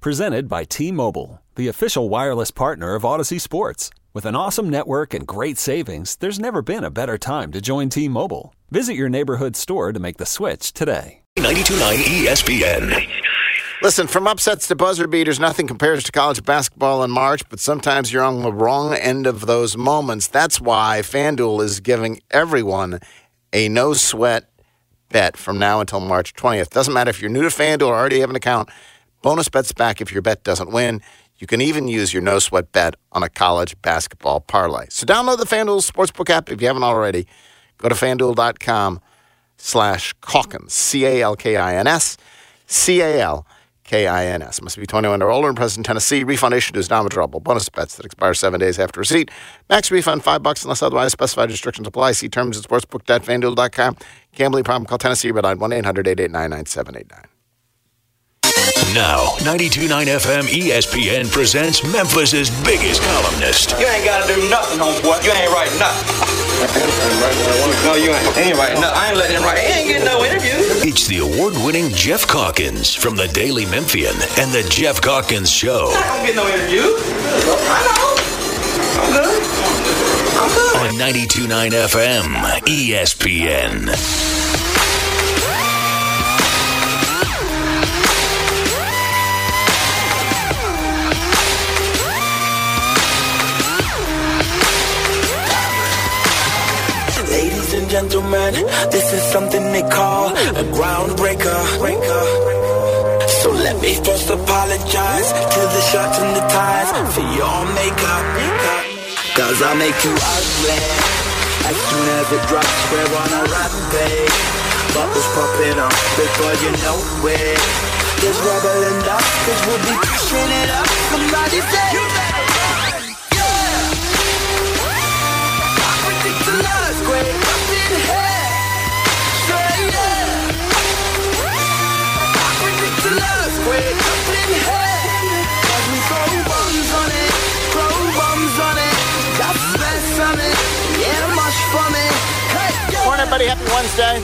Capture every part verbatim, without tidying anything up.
Presented by T-Mobile, the official wireless partner of Odyssey Sports. With an awesome network and great savings, there's never been a better time to join T-Mobile. Visit your neighborhood store to make the switch today. ninety-two point nine E S P N. Listen, from upsets to buzzer beaters, nothing compares to college basketball in March, but sometimes you're on the wrong end of those moments. That's why FanDuel is giving everyone a no-sweat bet from now until March twentieth. Doesn't matter if you're new to FanDuel or already have an account. Bonus bets back if your bet doesn't win. You can even use your no-sweat bet on a college basketball parlay. So download the FanDuel Sportsbook app if you haven't already. Go to FanDuel.com slash Calkins, C A L K I N S, C A L K I N S. Must be twenty-one or older and present in Tennessee. Refund issued is non-withdrawable. Bonus bets that expire seven days after receipt. Max refund five bucks unless otherwise specified. Restrictions apply. See terms at sportsbook dot fan duel dot com. Gambling problem? Call Tennessee Red Line one eight hundred eight eight nine nine seven eight nine. Now, ninety-two point nine F M E S P N presents Memphis's biggest columnist. You ain't got to do nothing, homeboy. You ain't writing nothing. No, you ain't. Ain't writing nothing. I ain't letting him write. He ain't getting no interview. It's the award-winning Jeff Calkins from the Daily Memphian and the Jeff Calkins Show. I don't get no interview. I know. I'm good. I'm good. On ninety-two point nine F M E S P N. Gentlemen, this is something they call a groundbreaker. So let me first apologize to the shirts and the ties for your makeup. Cause I make you ugly as soon as it drops. We're on a rampage. Bubbles popping up before you know it. There's rubble and dust, cause we'll be pushing it up. Somebody say you better run. Yeah. I predict an earthquake. Morning, everybody. Happy Wednesday.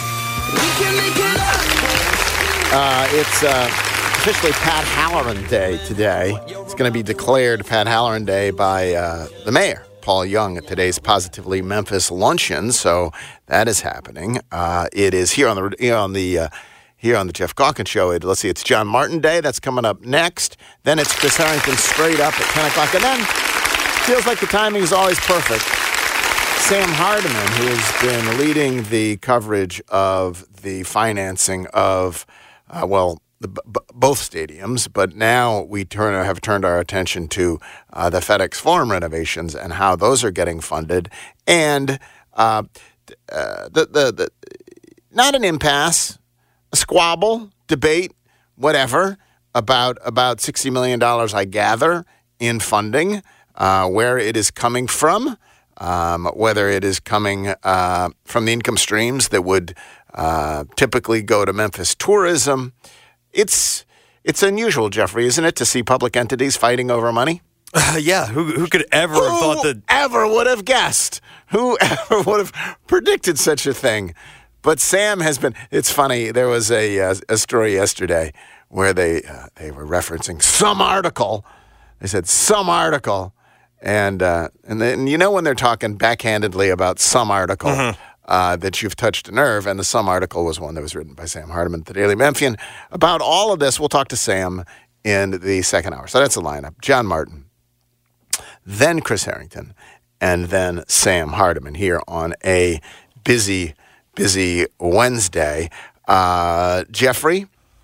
Uh, it's uh, officially Pat Halloran Day today. It's going to be declared Pat Halloran Day by uh, the mayor, Paul Young, at today's Positively Memphis luncheon. So that is happening. Uh, it is here on the here on the uh, here on the Jeff Calkins Show. It, let's see, it's John Martin Day. That's coming up next. Then it's Chris Harrington straight up at ten o'clock, and then feels like the timing is always perfect. Sam Hardiman, who has been leading the coverage of the financing of, uh, well, the, b- both stadiums, but now we turn have turned our attention to uh, the FedEx Forum renovations and how those are getting funded, and uh, uh, the, the the not an impasse, a squabble, debate, whatever about about sixty million dollars, I gather, in funding, uh, where it is coming from. Um, whether it is coming uh, from the income streams that would uh, typically go to Memphis tourism. It's it's unusual, Jeffrey, isn't it, to see public entities fighting over money? Uh, yeah, who who could ever who have thought that? Ever would have guessed? Who ever would have predicted such a thing? But Sam has been. It's funny. There was a uh, a story yesterday where they uh, they were referencing some article. They said some article. And uh, and then you know when they're talking backhandedly about some article mm-hmm. uh, that you've touched a nerve, and the some article was one that was written by Sam Hardiman, the Daily Memphian. About all of this, we'll talk to Sam in the second hour. So that's the lineup: John Martin, then Chris Harrington, and then Sam Hardiman here on a busy, busy Wednesday. Uh, Jeffrey,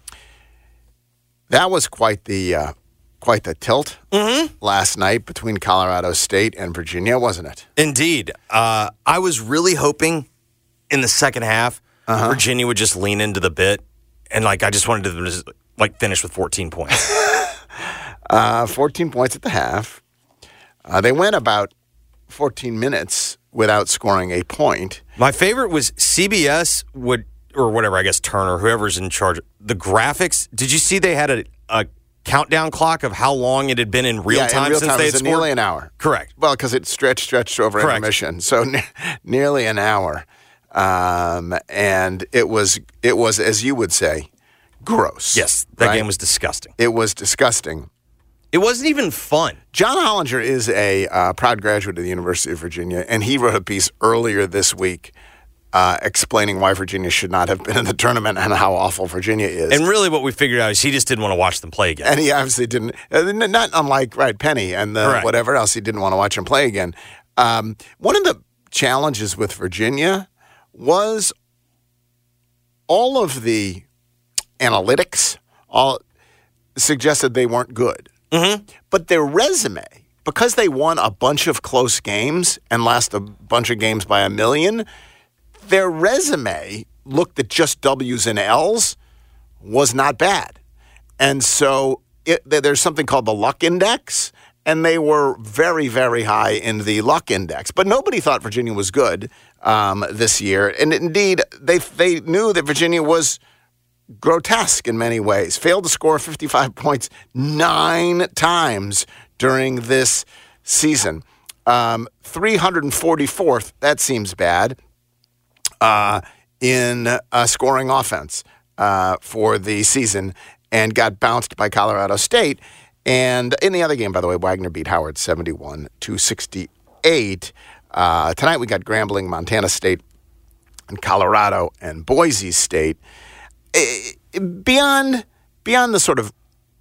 that was quite the. Uh, Quite the tilt mm-hmm. last night between Colorado State and Virginia, wasn't it? Indeed. Uh, I was really hoping in the second half uh-huh. Virginia would just lean into the bit, and like I just wanted to just, like finish with fourteen points. uh, fourteen points at the half. Uh, they went about fourteen minutes without scoring a point. My favorite was C B S would, or whatever, I guess Turner, whoever's in charge. The graphics. Did you see they had a, a countdown clock of how long it had been in real yeah, time in real since time, they had it was scored? Nearly an hour. Correct. Well, because it stretched, stretched over Correct. intermission, so ne- nearly an hour, um, and it was it was as you would say, gross. Yes, that right? game was disgusting. It was disgusting. It wasn't even fun. John Hollinger is a uh, proud graduate of the University of Virginia, and he wrote a piece earlier this week uh, explaining why Virginia should not have been in the tournament and how awful Virginia is. And really what we figured out is he just didn't want to watch them play again. And he obviously didn't, uh, not unlike right, Penny and the, whatever else, he didn't want to watch them play again. Um, one of the challenges with Virginia was all of the analytics all suggested they weren't good. Mm-hmm. But their resume, because they won a bunch of close games and lost a bunch of games by a million, their resume looked at just W's and L's was not bad. And so it, there's something called the luck index, and they were very, very high in the luck index. But nobody thought Virginia was good um, this year. And indeed, they they knew that Virginia was grotesque in many ways. Failed to score fifty-five points nine times during this season. Um, three hundred forty-fourth, that seems bad, uh, in uh, scoring offense uh, for the season, and got bounced by Colorado State. And in the other game, by the way, Wagner beat Howard seventy-one to sixty-eight. Uh, tonight we got Grambling, Montana State, and Colorado, and Boise State. Beyond beyond the sort of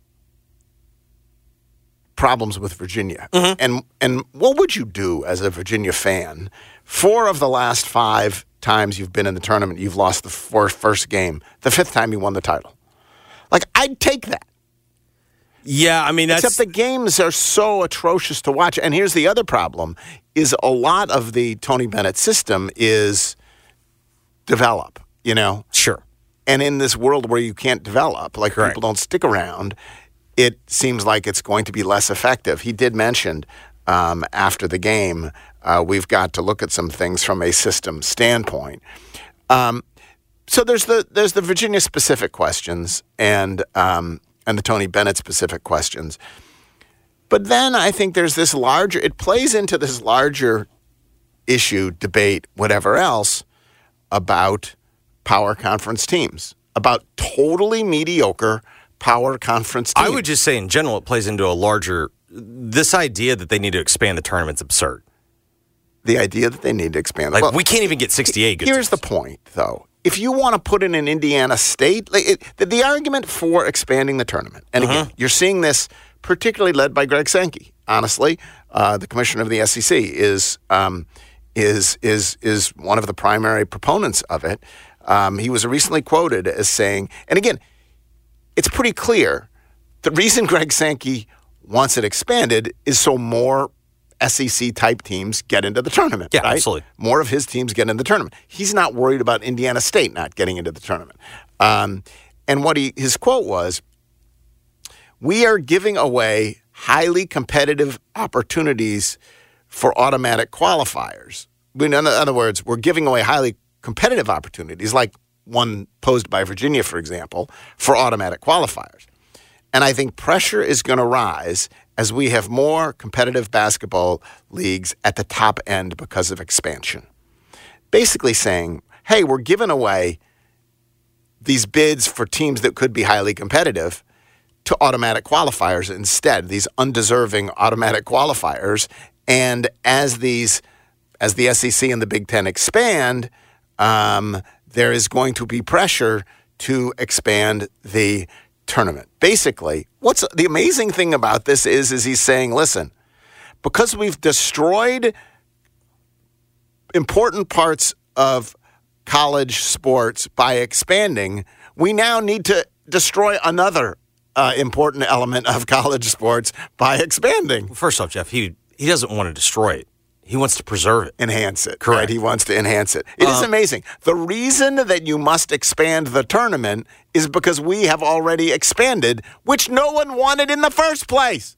problems with Virginia, mm-hmm. and and what would you do as a Virginia fan? Four of the last five times you've been in the tournament, you've lost the four, first game. The fifth time you won the title. Like, I'd take that. Yeah, I mean, that's... Except the games are so atrocious to watch. And here's the other problem, is a lot of the Tony Bennett system is develop, you know? Sure. And in this world where you can't develop, like Correct. people don't stick around, it seems like it's going to be less effective. He did mention um, after the game, uh, we've got to look at some things from a system standpoint. Um, so there's the there's the Virginia specific questions and um, and the Tony Bennett specific questions. But then I think there's this larger, it plays into this larger issue, debate, whatever else, about power conference teams, about totally mediocre power conference teams. I would just say in general it plays into a larger, this idea that they need to expand the tournament's absurd. The idea that they need to expand. Like, well, we can't even get sixty-eight good Here's teams. the point, though. If you want to put in an Indiana State, like it, the, the argument for expanding the tournament, and again, Uh-huh. you're seeing this particularly led by Greg Sankey, honestly, uh, the commissioner of the S E C, is um, is is is one of the primary proponents of it. Um, he was recently quoted as saying, and again, it's pretty clear, the reason Greg Sankey wants it expanded is so more S E C-type teams get into the tournament. Yeah, right? absolutely. More of his teams get into the tournament. He's not worried about Indiana State not getting into the tournament. Um, and what he his quote was, "We are giving away highly competitive opportunities for automatic qualifiers." In other words, we're giving away highly competitive opportunities, like one posed by Virginia, for example, for automatic qualifiers. And I think pressure is going to rise as we have more competitive basketball leagues at the top end because of expansion. Basically saying, hey, we're giving away these bids for teams that could be highly competitive to automatic qualifiers instead, these undeserving automatic qualifiers. And as these, as the S E C and the Big Ten expand, um, there is going to be pressure to expand the tournament. Basically, what's the amazing thing about this is, is he's saying, listen, because we've destroyed important parts of college sports by expanding, we now need to destroy another uh, important element of college sports by expanding. First off, Jeff, he he doesn't want to destroy it. He wants to preserve it. Enhance it. Correct. Right? He wants to enhance it. It um, is amazing. The reason that you must expand the tournament is because we have already expanded, which no one wanted in the first place.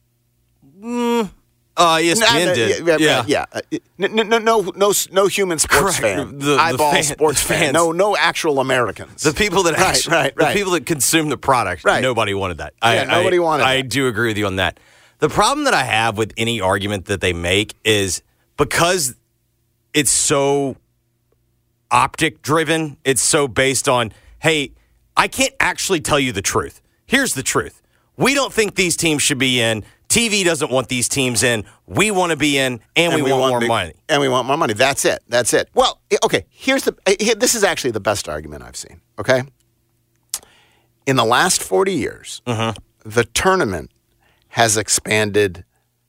Mm, uh, E S P N no, did. Yeah. Yeah. yeah. yeah. No, no, no, no, no human sports Correct. fan. The, the eyeball fan, sports the fan. fans. No, no actual Americans. The people that right, actually, right, right. the people that consume the product. Right. Nobody wanted that. Yeah, I, nobody I, wanted I that. do agree with you on that. The problem that I have with any argument that they make is because it's so optic driven, it's so based on, hey, I can't actually tell you the truth. Here's the truth. We don't think these teams should be in. T V doesn't want these teams in. We want to be in, and, and we, we want, want more big, money. And we want more money. That's it. That's it. Well, okay, here's the here, this is actually the best argument I've seen, okay? In the last forty years, mm-hmm. the tournament has expanded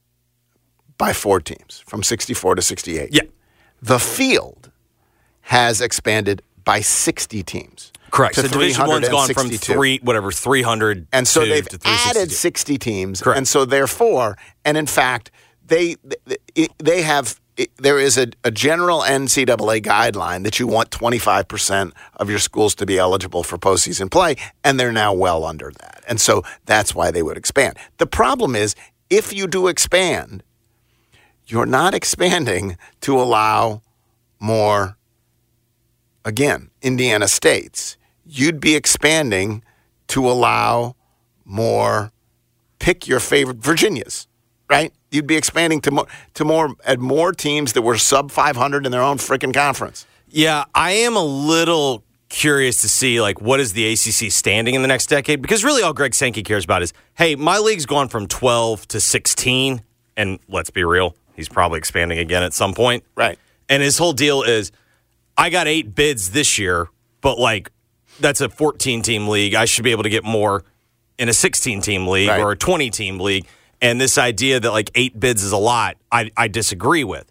by four teams, from sixty-four to sixty-eight. Yeah. The field has expanded by sixty teams. Correct. So Division One's gone from three, whatever, three hundred and so to, they've to added sixty teams. Correct. And so therefore, and in fact, they they have there is a, a general N C double A guideline that you want twenty-five percent of your schools to be eligible for postseason play, and they're now well under that. And so that's why they would expand. The problem is, if you do expand, you're not expanding to allow more, again, Indiana states. You'd be expanding to allow more, pick your favorite Virginias, right? You'd be expanding to more, to more, at more teams that were sub five hundred in their own freaking conference. Yeah, I am a little curious to see, like, what is the A C C standing in the next decade? Because really all Greg Sankey cares about is, hey, my league's gone from twelve to sixteen, and let's be real, he's probably expanding again at some point. Right. And his whole deal is, I got eight bids this year, but, like, that's a fourteen-team league. I should be able to get more in a sixteen-team league right. or a twenty-team league. And this idea that, like, eight bids is a lot, I, I disagree with.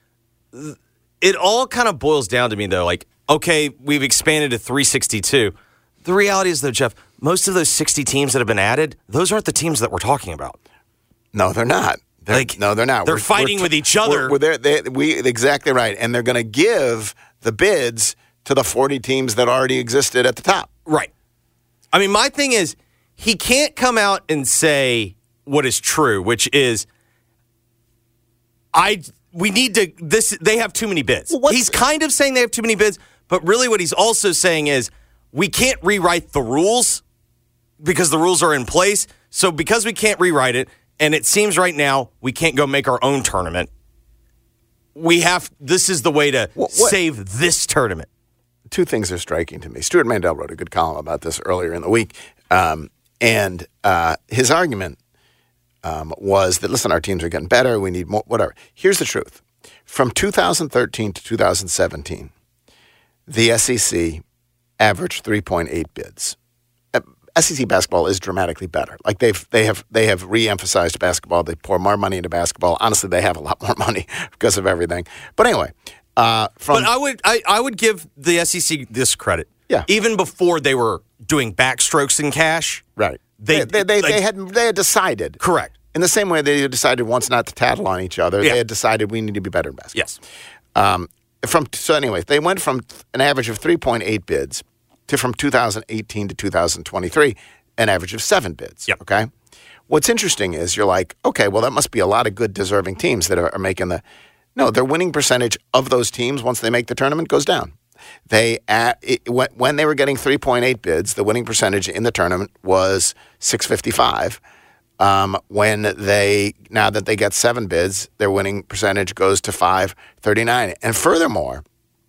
It all kind of boils down to me, though, like, okay, we've expanded to three sixty-two. The reality is, though, Jeff, most of those sixty teams that have been added, those aren't the teams that we're talking about. No, they're not. They're, like, no, they're not. They're we're, fighting we're, with each other. We're, we're they, we exactly right, and they're going to give the bids to the forty teams that already existed at the top. Right. I mean, my thing is, he can't come out and say what is true, which is, I we need to this. They have too many bids. Well, he's kind of saying they have too many bids, but really, what he's also saying is we can't rewrite the rules because the rules are in place. So because we can't rewrite it. And it seems right now we can't go make our own tournament. We have, this is the way to what, what, save this tournament. Two things are striking to me. Stuart Mandel wrote a good column about this earlier in the week. Um, and uh, his argument um, was that, listen, our teams are getting better. We need more, whatever. Here's the truth. From two thousand thirteen to two thousand seventeen, the S E C averaged three point eight bids. S E C basketball is dramatically better. Like they've they have they have re-emphasized basketball. They pour more money into basketball. Honestly, they have a lot more money because of everything. But anyway, uh, from but I would I, I would give the S E C this credit. Yeah, even before they were doing backstrokes in cash, right? They they they, like, they had they had decided correct in the same way they decided once not to tattle on each other. Yeah. They had decided we need to be better in basketball. Yes. Um, from so anyway, they went from an average of three point eight bids to from two thousand eighteen to two thousand twenty-three, an average of seven bids. Yep. Okay. What's interesting is you're like, okay, well, that must be a lot of good deserving teams that are, are making the. No, their winning percentage of those teams once they make the tournament goes down. They at, it, when they were getting three point eight bids, the winning percentage in the tournament was six fifty-five. Um, when they now that they get seven bids, their winning percentage goes to five thirty-nine. And furthermore,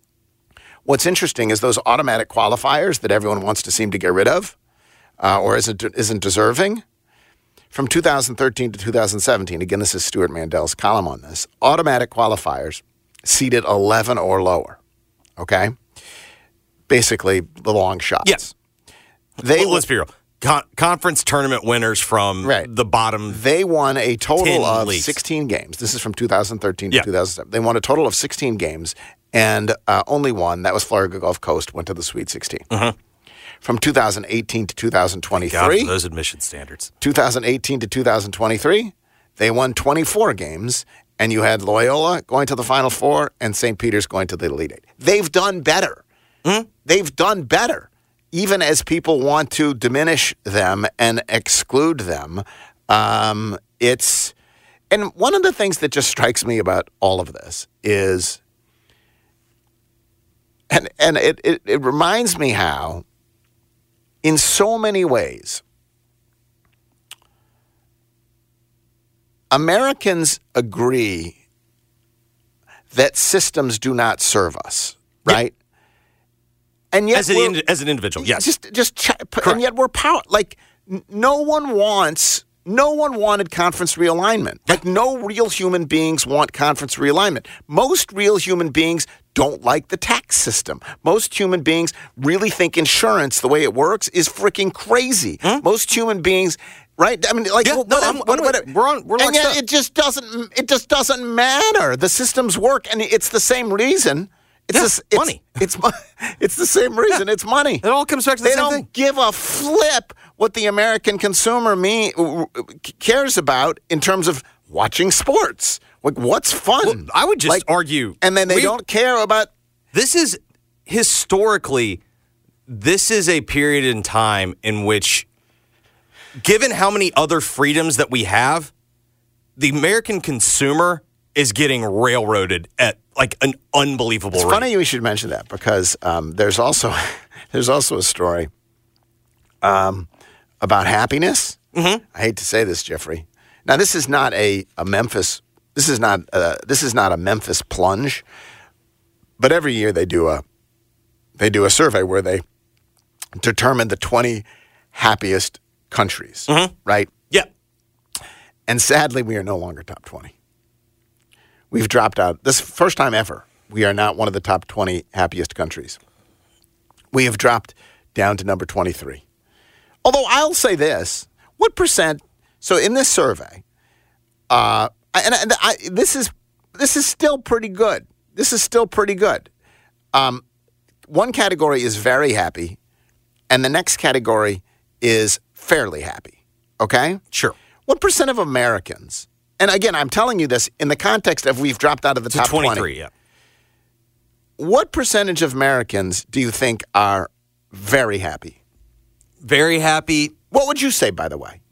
what's interesting is those automatic qualifiers that everyone wants to seem to get rid of, uh, or isn't isn't deserving. From two thousand thirteen to two thousand seventeen, again, this is Stuart Mandel's column on this. Automatic qualifiers seeded eleven or lower. Okay, basically the long shots. Yes. They well, let's be real. Con- conference tournament winners from right. the bottom. They won a total of leagues. sixteen games. This is from two thousand thirteen to yeah. two thousand seven. They won a total of sixteen games, and uh, only one, that was Florida Gulf Coast, went to the Sweet sixteen. Mm-hmm. From two thousand eighteen to two thousand twenty-three. God, for those admission standards. two thousand eighteen to two thousand twenty-three, they won twenty-four games, and you had Loyola going to the Final Four and Saint Peter's going to the Elite Eight. They've done better. Mm-hmm. They've done better. Even as people want to diminish them and exclude them, um, it's and one of the things that just strikes me about all of this is, and and it it, it reminds me how, in so many ways, Americans agree that systems do not serve us, right? And yet as an, as an individual, yes. Just, just, ch- and yet we're power. Like, n- no one wants, no one wanted conference realignment. Like, no real human beings want conference realignment. Most real human beings don't like the tax system. Most human beings really think insurance, the way it works, is freaking crazy. Hmm? Most human beings, right? I mean, like, yeah, what, no, what, what, what, we're on. We're and yet up. it just doesn't. It just doesn't matter. The systems work, and it's the same reason. It's, yeah, this, it's money. It's it's the same reason. Yeah. It's money. It all comes back to the they same don't thing. give a flip what the American consumer me cares about in terms of watching sports. Like, what's fun? Well, I would just like, argue, and then they we, don't care about. This is historically, this is a period in time in which, given how many other freedoms that we have, the American consumer is getting railroaded at like an unbelievable it's rate. It's funny you should mention that because um, there's also there's also a story um, about happiness. Mm-hmm. I hate to say this, Jeffrey. Now this is not a, a Memphis. This is not a, this is not a Memphis plunge. But every year they do a they do a survey where they determine the twenty happiest countries. Mm-hmm. Right? Yeah. And sadly, we are no longer top twenty. We've dropped out. This is the first time ever we are not one of the top twenty happiest countries. We have dropped down to number twenty-three. Although I'll say this, what percent, so in this survey, uh, and, and I, this is this is still pretty good. This is still pretty good. Um, one category is very happy, and the next category is fairly happy. Okay? Sure. What percent of Americans, and again, I'm telling you this in the context of we've dropped out of the to top twenty-three, twenty. Yeah. What percentage of Americans do you think are very happy? Very happy. What would you say, by the way?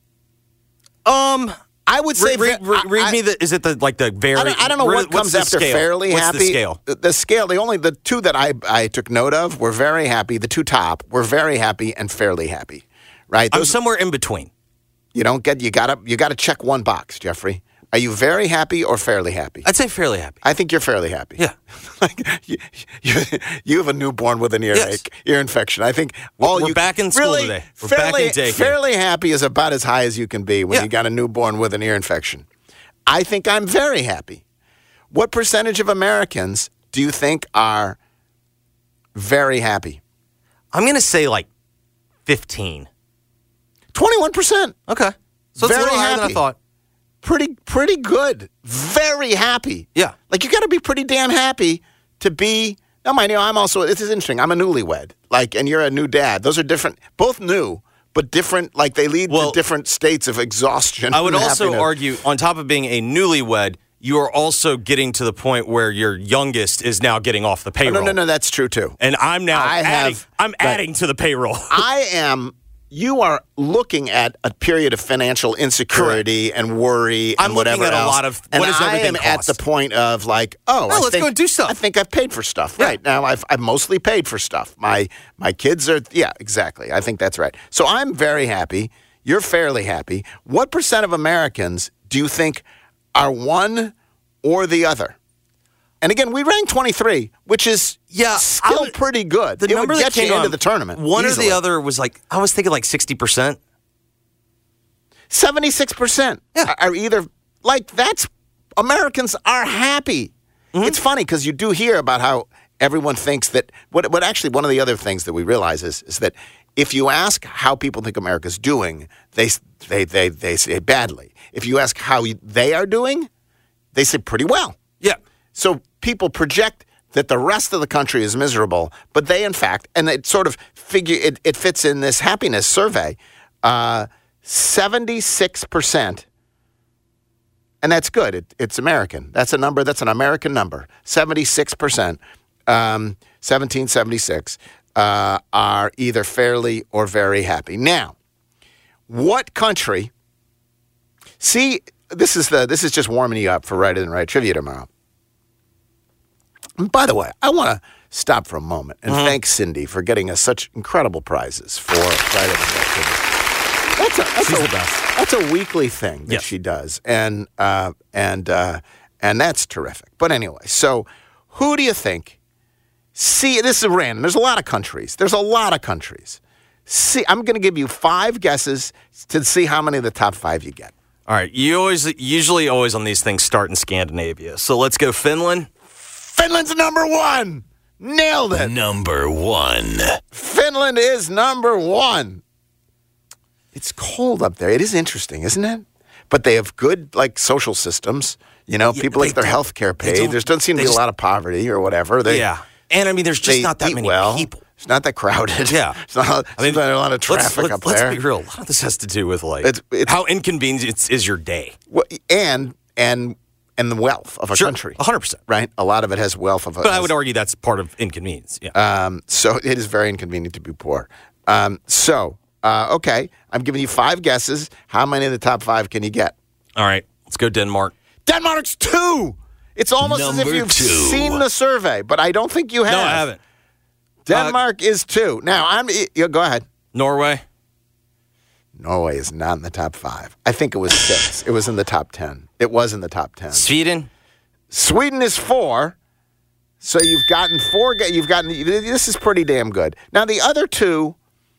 Um, I would say. read, read, read I, me the. Is it the like the very? I don't, I don't know what comes after scale? fairly What's happy. the scale? The, the scale. The only the two that I I took note of were very happy. The two top were very happy and fairly happy. Right. I'm Those, somewhere in between. You don't get. You gotta. You gotta check one box, Jeffrey. Are you very happy or fairly happy? I'd say fairly happy. I think you're fairly happy. Yeah. like you, you, you have a newborn with an earache, yes. ear infection. I think all we're you back in school really, today. We're fairly, back in daycare. Fairly happy is about as high as you can be when yeah. you got a newborn with an ear infection. I think I'm very happy. What percentage of Americans do you think are very happy? I'm going to say like fifteen. twenty-one percent. Okay. So it's very a little higher happy. than I thought. Pretty, pretty good. Very happy. Yeah. Like, you got to be pretty damn happy to be. Now, mind you, I'm also, this is interesting. I'm a newlywed. Like, and you're a new dad. Those are different, both new, but different, like, they lead well, to different states of exhaustion. I would also happiness. argue, on top of being a newlywed, you are also getting to the point where your youngest is now getting off the payroll. Oh, no, no, no, that's true, too. And I'm now I adding, have, I'm adding to the payroll. I am. You are looking at a period of financial insecurity Correct. and worry and I'm whatever looking at else. a lot of and what does I everything am cost? at the point of like, oh, No, I let's think, go and do stuff. I think I've paid for stuff. Yeah. Right now, I've I've mostly paid for stuff. My my kids are, yeah, exactly. I think that's right. So I'm very happy. You're fairly happy. What percent of Americans do you think are one or the other? And again, we ranked twenty-three, which is Yeah, still would, pretare good. The it number would that get came you into on, the tournament. One easily. or the other was like, I was thinking like sixty percent. seventy-six percent Yeah. are either, like, that's, Americans are happy. Mm-hmm. It's funny because you do hear about how everyone thinks that, what, what actually, one of the other things that we realize is, is that if you ask how people think America's doing, they, they, they, they say badly. If you ask how they are doing, they say pretty well. Yeah. So people project that the rest of the country is miserable, but they, in fact, and it sort of figure, it, it fits in this happiness survey, uh, seventy-six percent, and that's good. It, it's American. That's a number, that's an American number. seventy-six percent, um, seventeen seventy-six, uh, are either fairly or very happy. Now, what country, see, this is the this is just warming you up for Right and Right Trivia tomorrow. And by the way, I want to stop for a moment and mm-hmm. thank Cindy for getting us such incredible prizes for Right and Right Trivia. That's a, that's, She's a, the best. that's a weekly thing that yes. she does, and uh, and uh, and that's terrific. But anyway, so who do you think See, this is random. There's a lot of countries. There's a lot of countries. See, I'm going to give you five guesses to see how many of the top five you get. All right. You always, usually always on these things start in Scandinavia. So let's go Finland. Finland's number one. Nailed it. Number one. Finland is number one. It's cold up there. It is interesting, isn't it? But they have good, like, social systems. You know, Yeah, people like their health care paid. There doesn't seem to be just, a lot of poverty or whatever. They, yeah. And, I mean, there's just not that many well. people. It's not that crowded. Yeah. It's not, I mean, not a lot of traffic let's, up let's, there. Let's be real. A lot of this has to do with, like, It's- it's- how inconvenient is your day. Well, and and and the wealth of a Sure, country. one hundred percent. Right? A lot of it has wealth of a But I would argue that's part of inconvenience. Yeah. Um, so it is very inconvenient to be poor. Um, so, uh, okay, I'm giving you five guesses. How many of the top five can you get? All right. Let's go Denmark. Denmark's two. It's almost as if Number you've two. seen the survey, but I don't think you have. No, I haven't. Denmark is two. Now, I'm. You go ahead. Norway. Norway is not in the top five. I think it was six. It was in the top ten. It was in the top ten. Sweden. Sweden is four. So you've gotten four. gu- You've gotten. This is pretty damn good. Now the other two,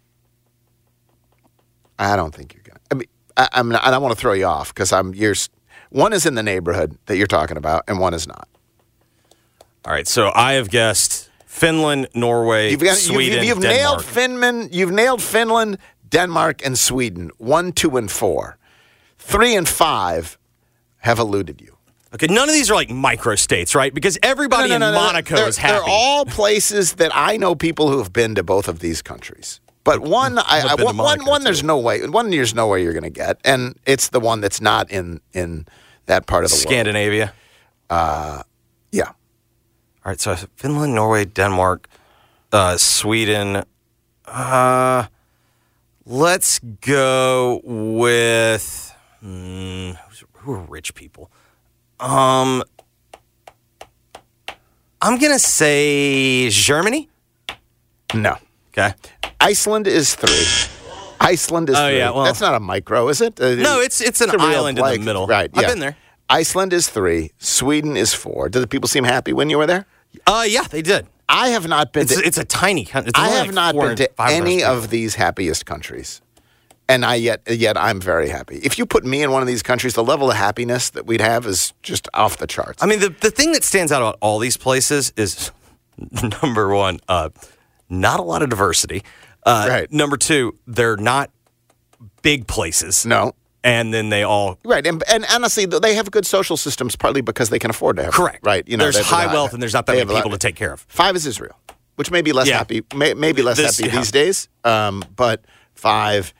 I don't think you're gonna. I mean, I, I'm. Not, I don't want to throw you off because I'm. You're. One is in the neighborhood that you're talking about, and one is not. All right. So I have guessed Finland, Norway, You've got. Sweden, You've, you've Denmark. nailed Finland. You've nailed Finland, Denmark, and Sweden. One, two, and four. Three and five have eluded you. Okay, none of these are like micro states, right? Because everybody No, no, in no, no. Monaco they're, is happy. They're all places that I know people who have been to both of these countries. But one, I, I've I, been to one, one, Monaco, one, there's too. no way. One, there's no way you're going to get, and it's the one that's not in in that part of the Scandinavia. world. Yeah, All right, so Finland, Norway, Denmark, uh, Sweden. Uh, let's go with hmm, who's- who are rich people. Um, I'm gonna say Germany. no. Okay. Iceland is three. Iceland is Oh, three. yeah, well- that's not a micro, is it? Uh, No, it's it's an a real island in like- the middle. Right. I've yeah. been there. Iceland is three. Sweden is four. Did the people seem happy when you were there? Uh, yeah, they did. I have not been It's to. it's a tiny country. I have not been to any of these happiest countries, and I yet yet I'm very happy. If you put me in one of these countries, the level of happiness that we'd have is just off the charts. I mean, the the thing that stands out about all these places is number one, uh, not a lot of diversity. Uh, Right. Number two, they're not big places. no, And then they all right, and and honestly, they have good social systems partly because they can afford to have. them, correct. right? You know, there's they- high they- wealth and there's not that they many have a lot- people to take care of. Five is Israel, which may be less Yeah. happy, may, maybe less This- happy yeah. these days. Um, but five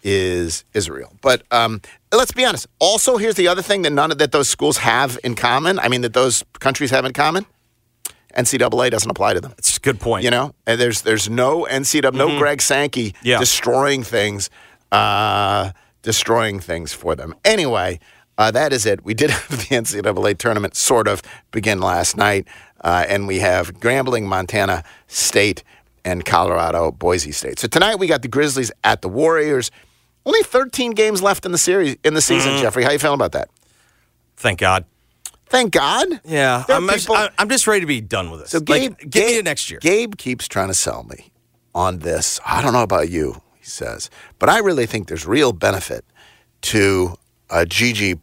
is Israel. But um, let's be honest. Also, here's the other thing that none of that those schools have in common. I mean, that those countries have in common. N C double A doesn't apply to them. It's a good point. You know, and there's there's no N C double A, no Greg Sankey Yeah. destroying things, uh, destroying things for them. Anyway, uh, that is it. We did have the N C double A tournament sort of begin last night, uh, and we have Grambling, Montana State, and Colorado, Boise State. So tonight we got the Grizzlies at the Warriors. Only thirteen games left in the series in the season. Jeffrey, how you feeling about that? Thank God. Thank God. Yeah, There are I'm, people- I- I'm just ready to be done with this. So Gabe, like, get me Gabe- to next year. Gabe keeps trying to sell me on this. I don't know about you, he says, but I really think there's real benefit to uh, Gigi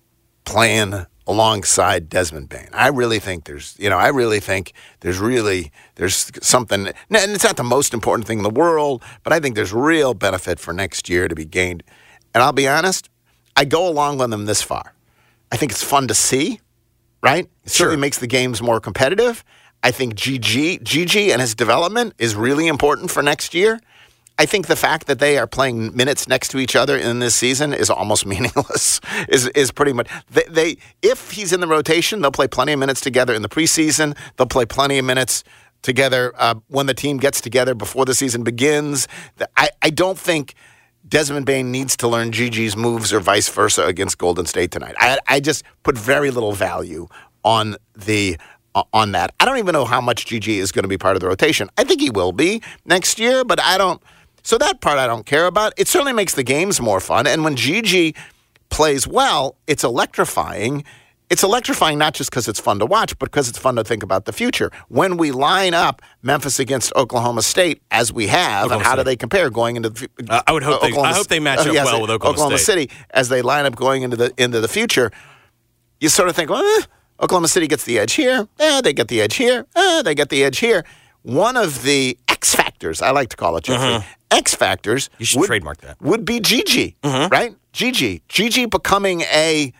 playing alongside Desmond Bain. I really think there's, you know, I really think there's really there's something, and it's not the most important thing in the world, but I think there's real benefit for next year to be gained. And I'll be honest, I go along with them this far. I think it's fun to see. Right? It certainly makes the games more competitive. I think Gigi, Gigi and his development is really important for next year. I think the fact that they are playing minutes next to each other in this season is almost meaningless. is is pretty much they, they if he's in the rotation, they'll play plenty of minutes together in the preseason. They'll play plenty of minutes together uh, when the team gets together before the season begins. I, I don't think Desmond Bain needs to learn Gigi's moves or vice versa against Golden State tonight. I, I just put very little value on the uh, on that. I don't even know how much Gigi is going to be part of the rotation. I think he will be next year, but I don't. So that part I don't care about. It certainly makes the games more fun. And when Gigi plays well, it's electrifying. it's electrifying not just because it's fun to watch, but because it's fun to think about the future. When we line up Memphis against Oklahoma State, as we have, Oklahoma and how State. do they compare going into the Uh, I would hope. They, I hope they match up uh, yes, well with Oklahoma, Oklahoma State. City as they line up going into the into the future. You sort of think, well, eh, Oklahoma City gets the edge here. Eh, they get the edge here. Eh, they get the edge here. One of the X factors, I like to call it, Jeffrey, Mm-hmm. X factors. You should would, trademark that. Would be Gigi, Mm-hmm. right? Gigi, Gigi becoming a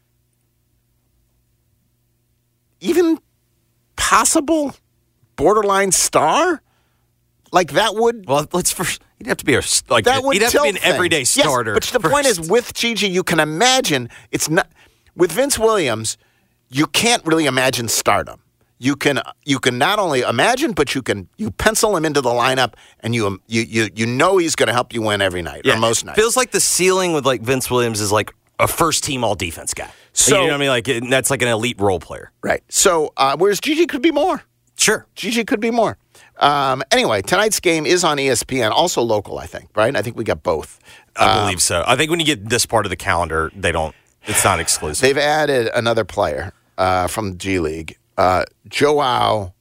even possible borderline star. Like that would Well, let's first. He'd have to be a like. that would he'd have to be an tilt things. everyday starter. Yes, but the point is, with Gigi, you can imagine it's not with Vince Williams. You can't really imagine stardom. You can you can not only imagine, but you can you pencil him into the lineup, and you you you you know he's going to help you win every night yeah, or most nights. Feels like the ceiling with like Vince Williams is like a first team all defense guy. So- you know what I mean? Like it, that's like an elite role player. Right. So uh, whereas Gigi could be more. Sure. Gigi could be more. Um, anyway, tonight's game is on E S P N, also local, I think, right? I think we got both. I Um, believe so. I think when you get this part of the calendar, they don't. It's not exclusive. They've added another player uh, from the G League, uh, Joao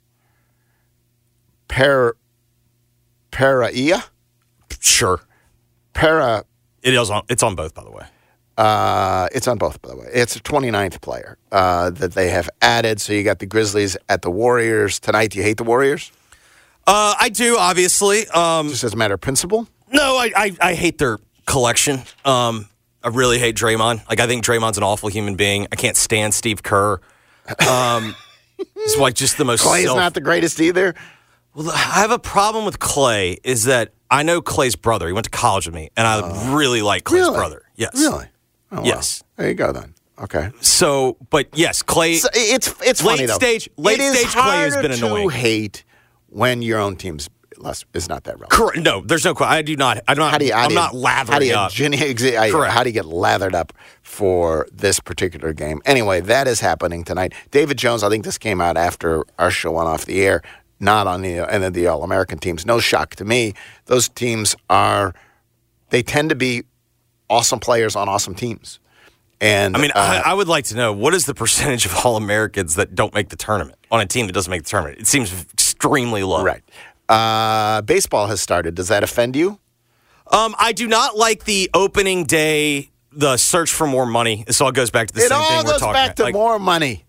per, Pereira. Sure. Para, It is on. It's on both, by the way. uh, it's on both, by the way. It's a twenty-ninth player uh, that they have added. So you got the Grizzlies at the Warriors tonight. Do you hate the Warriors? Uh, I do, obviously. Um, Just as a matter of principle? no, I, I I hate their collection. Um, I really hate Draymond. Like I think Draymond's an awful human being. I can't stand Steve Kerr. Um, it's like just the most. Clay's self- not the greatest either. Well, I have a problem with Clay. Is that I know Clay's brother. He went to college with me, and I really like Clay's Really? brother. Yes. Really? Oh, wow. Yes. There you go then. Okay. So, but yes, Clay. So it's it's Late funny though. stage- late It is stage Clay has been harder annoying. to hate when your own team's less is not that relevant. Correct. No, there's no. I do not. I'm not. How do you, how I'm do you, not lathering how do you, up. genu- exa- I- Correct. How do you get lathered up for this particular game? Anyway, that is happening tonight. David Jones, I think this came out after our show went off the air, not on the and then the All American teams. No shock to me. Those teams are they tend to be awesome players on awesome teams. And I mean, uh, I, I would like to know what is the percentage of All Americans that don't make the tournament on a team that doesn't make the tournament? It seems extremely low. right. Uh, baseball has started. Does that offend you? Um, I do not like the opening day, the search for more money. This all goes back to the It same all thing we're goes talking back about. to Like, more money.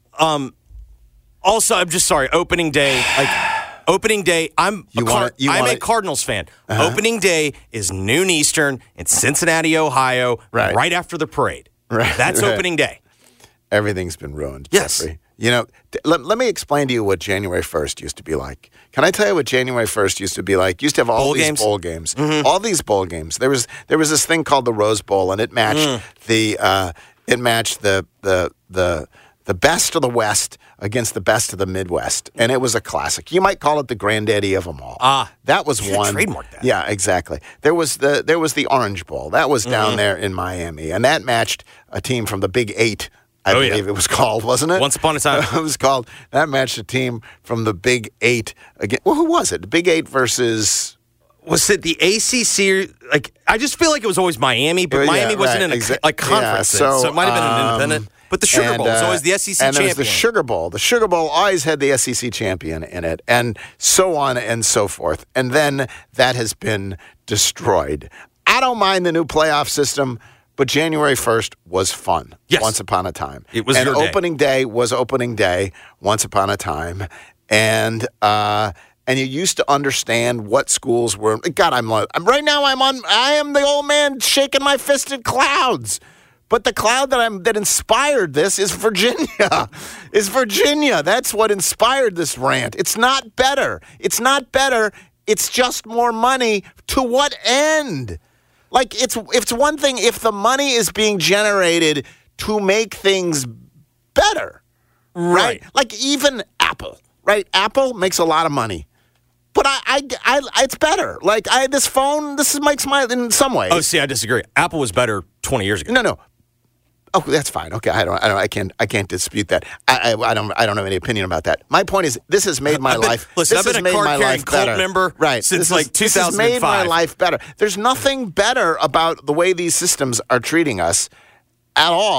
Also, I'm just sorry. Opening day, like opening day. I'm You a, Car- wanna- you I'm wanna- a Cardinals fan. Uh-huh. Opening day is noon Eastern in Cincinnati, Ohio, Right. right after the parade. Right, That's right. opening day. Everything's been ruined, Yes. Jeffrey. You know, th- let, let me explain to you what January first used to be like. Can I tell you what January first used to be like? Used to have all Bowl these games? bowl games. Mm-hmm. All these bowl games. There was there was this thing called the Rose Bowl, and it matched Mm. the uh, it matched the the the the best of the West against the best of the Midwest, and it was a classic. You might call it the granddaddy of them all. Ah. that was You should one. trademark that. Yeah, exactly. There was the there was the Orange Bowl. That was down Mm-hmm. there in Miami, and that matched a team from the Big Eight. I Oh, yeah. believe it was called, wasn't it? Once upon a time. it was called. That matched a team from the Big Eight again. Well, who was it? The Big Eight versus. Was it the A C C? Like, I just feel like it was always Miami, but Yeah, Miami wasn't right, in a exa- like yeah, conference, then, so, so, it might have been an um, independent. But the Sugar and, Bowl was uh, always the S E C and champion. it was the Sugar Bowl. The Sugar Bowl always had the S E C champion in it, and so on and so forth. And then that has been destroyed. I don't mind the new playoff system, but January first was fun. Yes. Once upon a time. It was and your day. opening day was opening day once upon a time. And uh and you used to understand what schools were. God, I'm, I'm right now. I'm on. I am the old man shaking my fist at clouds. But the cloud that I'm that inspired this is Virginia. is Virginia. That's what inspired this rant. It's not better. It's not better. It's just more money. To what end? Like it's it's one thing if the money is being generated to make things better, right? Right. Like even Apple, right? Apple makes a lot of money. But I, I, I, it's better. Like I, this phone, this is makes my in some ways. Oh, see, I disagree. Apple was better twenty years ago. No, no. Oh, that's fine. Okay, I don't, I don't, I can't, I can't dispute that. I, I, I don't, I don't have any opinion about that. My point is, this has made my I've been- life. listen, this I've has been a made my card-carrying life cult better. member right since, This like, is- This has made my two thousand five. life better. There's nothing better about the way these systems are treating us at all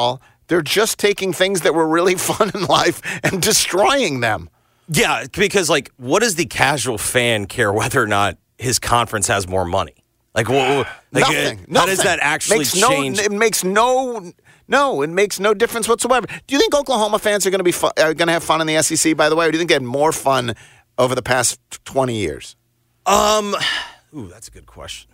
They're just taking things that were really fun in life and destroying them. Yeah, because, like, what does the casual fan care whether or not his conference has more money? Like, well, like nothing. Uh, nothing. How does that actually makes change? No, it makes no, no, it makes no difference whatsoever. Do you think Oklahoma fans are going to be fu- are going to have fun in the S E C? By the way, or do you think they had more fun over the past twenty years? Um, ooh, that's a good question.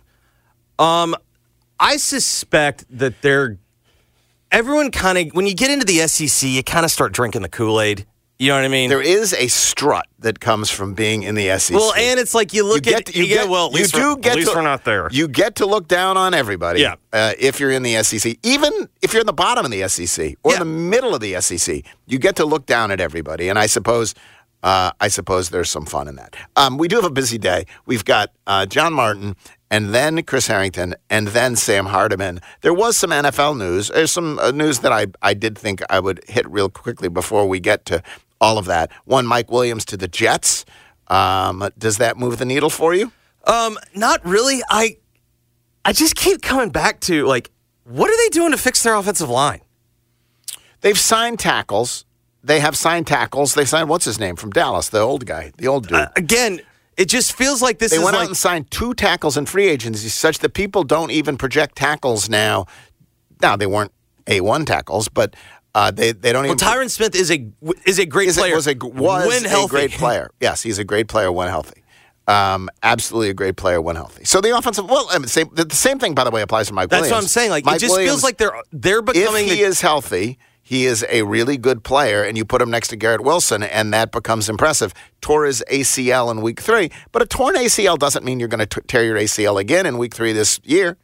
Um, I suspect that they're everyone kind of when you get into the S E C, you kind of start drinking the Kool-Aid. You know what I mean? There is a strut that comes from being in the S E C. Well, and it's like you look you at get, you, you get, get, well, at you least, do we're, get at least to, we're not there. You get to look down on everybody. Yeah. Uh, if you're in the S E C, even if you're in the bottom of the S E C or yeah. in the middle of the S E C, you get to look down at everybody. And I suppose, uh, I suppose there's some fun in that. Um, we do have a busy day. We've got uh, John Martin. And then Chris Harrington, and then Sam Hardiman. There was some N F L news. There's some uh, news that I, I did think I would hit real quickly before we get to all of that. One, Mike Williams to the Jets. Um, does that move the needle for you? Um, not really. I I just keep coming back to, like, what are they doing to fix their offensive line? They've signed tackles. They have signed tackles. They signed, what's his name, from Dallas, the old guy, the old dude. Uh, again, it just feels like this they is went like... out and signed two tackles in free agency such that people don't even project tackles now. Now, they weren't A one tackles, but uh, they, they don't well, even... Tyron Smith is a is a great is player. It, was a, was when a healthy. great player. Yes, he's a great player when healthy. Um, absolutely a great player when healthy. So the offensive... Well, I mean, same, the same thing, by the way, applies to Mike That's Williams. what I'm saying. Like, Mike it just Williams, feels like they're they're becoming... If he the, is healthy... He is a really good player, and you put him next to Garrett Wilson, and that becomes impressive. Tore his A C L in week three, but a torn A C L doesn't mean you're going to tear your A C L again in week three this year.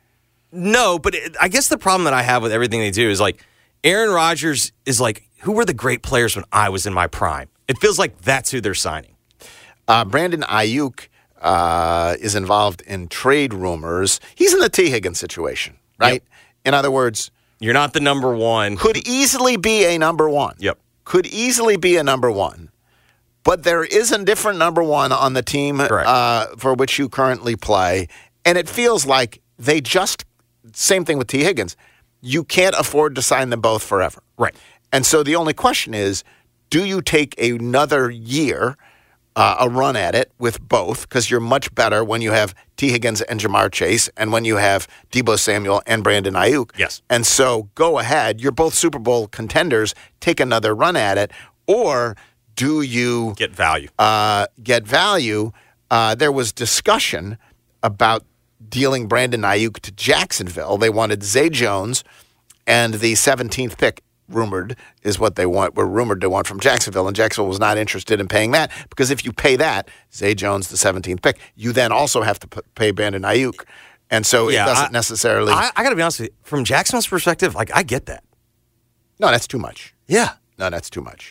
No, but it, I guess the problem that I have with everything they do is, like, Aaron Rodgers is like, who were the great players when I was in my prime? It feels like that's who they're signing. Uh, Brandon Ayuk uh, is involved in trade rumors. He's in the T. Higgins situation, right? Yep. In other words... You're not the number one. Could easily be a number one. Yep. Could easily be a number one. But there is a different number one on the team uh, for which you currently play. And it feels like they just, same thing with T. Higgins, you can't afford to sign them both forever. Right. And so the only question is, do you take another year, uh, a run at it with both? Because you're much better when you have T. Higgins and Jamar Chase, and when you have Deebo Samuel and Brandon Ayuk. Yes. And so go ahead. You're both Super Bowl contenders. Take another run at it. Or do you get value? Uh, get value. Uh, there was discussion about dealing Brandon Ayuk to Jacksonville. They wanted Zay Jones and the seventeenth pick. Rumored is what they want. Were rumored to want from Jacksonville, and Jacksonville was not interested in paying that because if you pay that, Zay Jones, the seventeenth pick, you then also have to p- pay Brandon Ayuk, and so yeah, it doesn't I, necessarily. I, I got to be honest with you. From Jacksonville's perspective, like I get that. No, that's too much. Yeah, no, that's too much.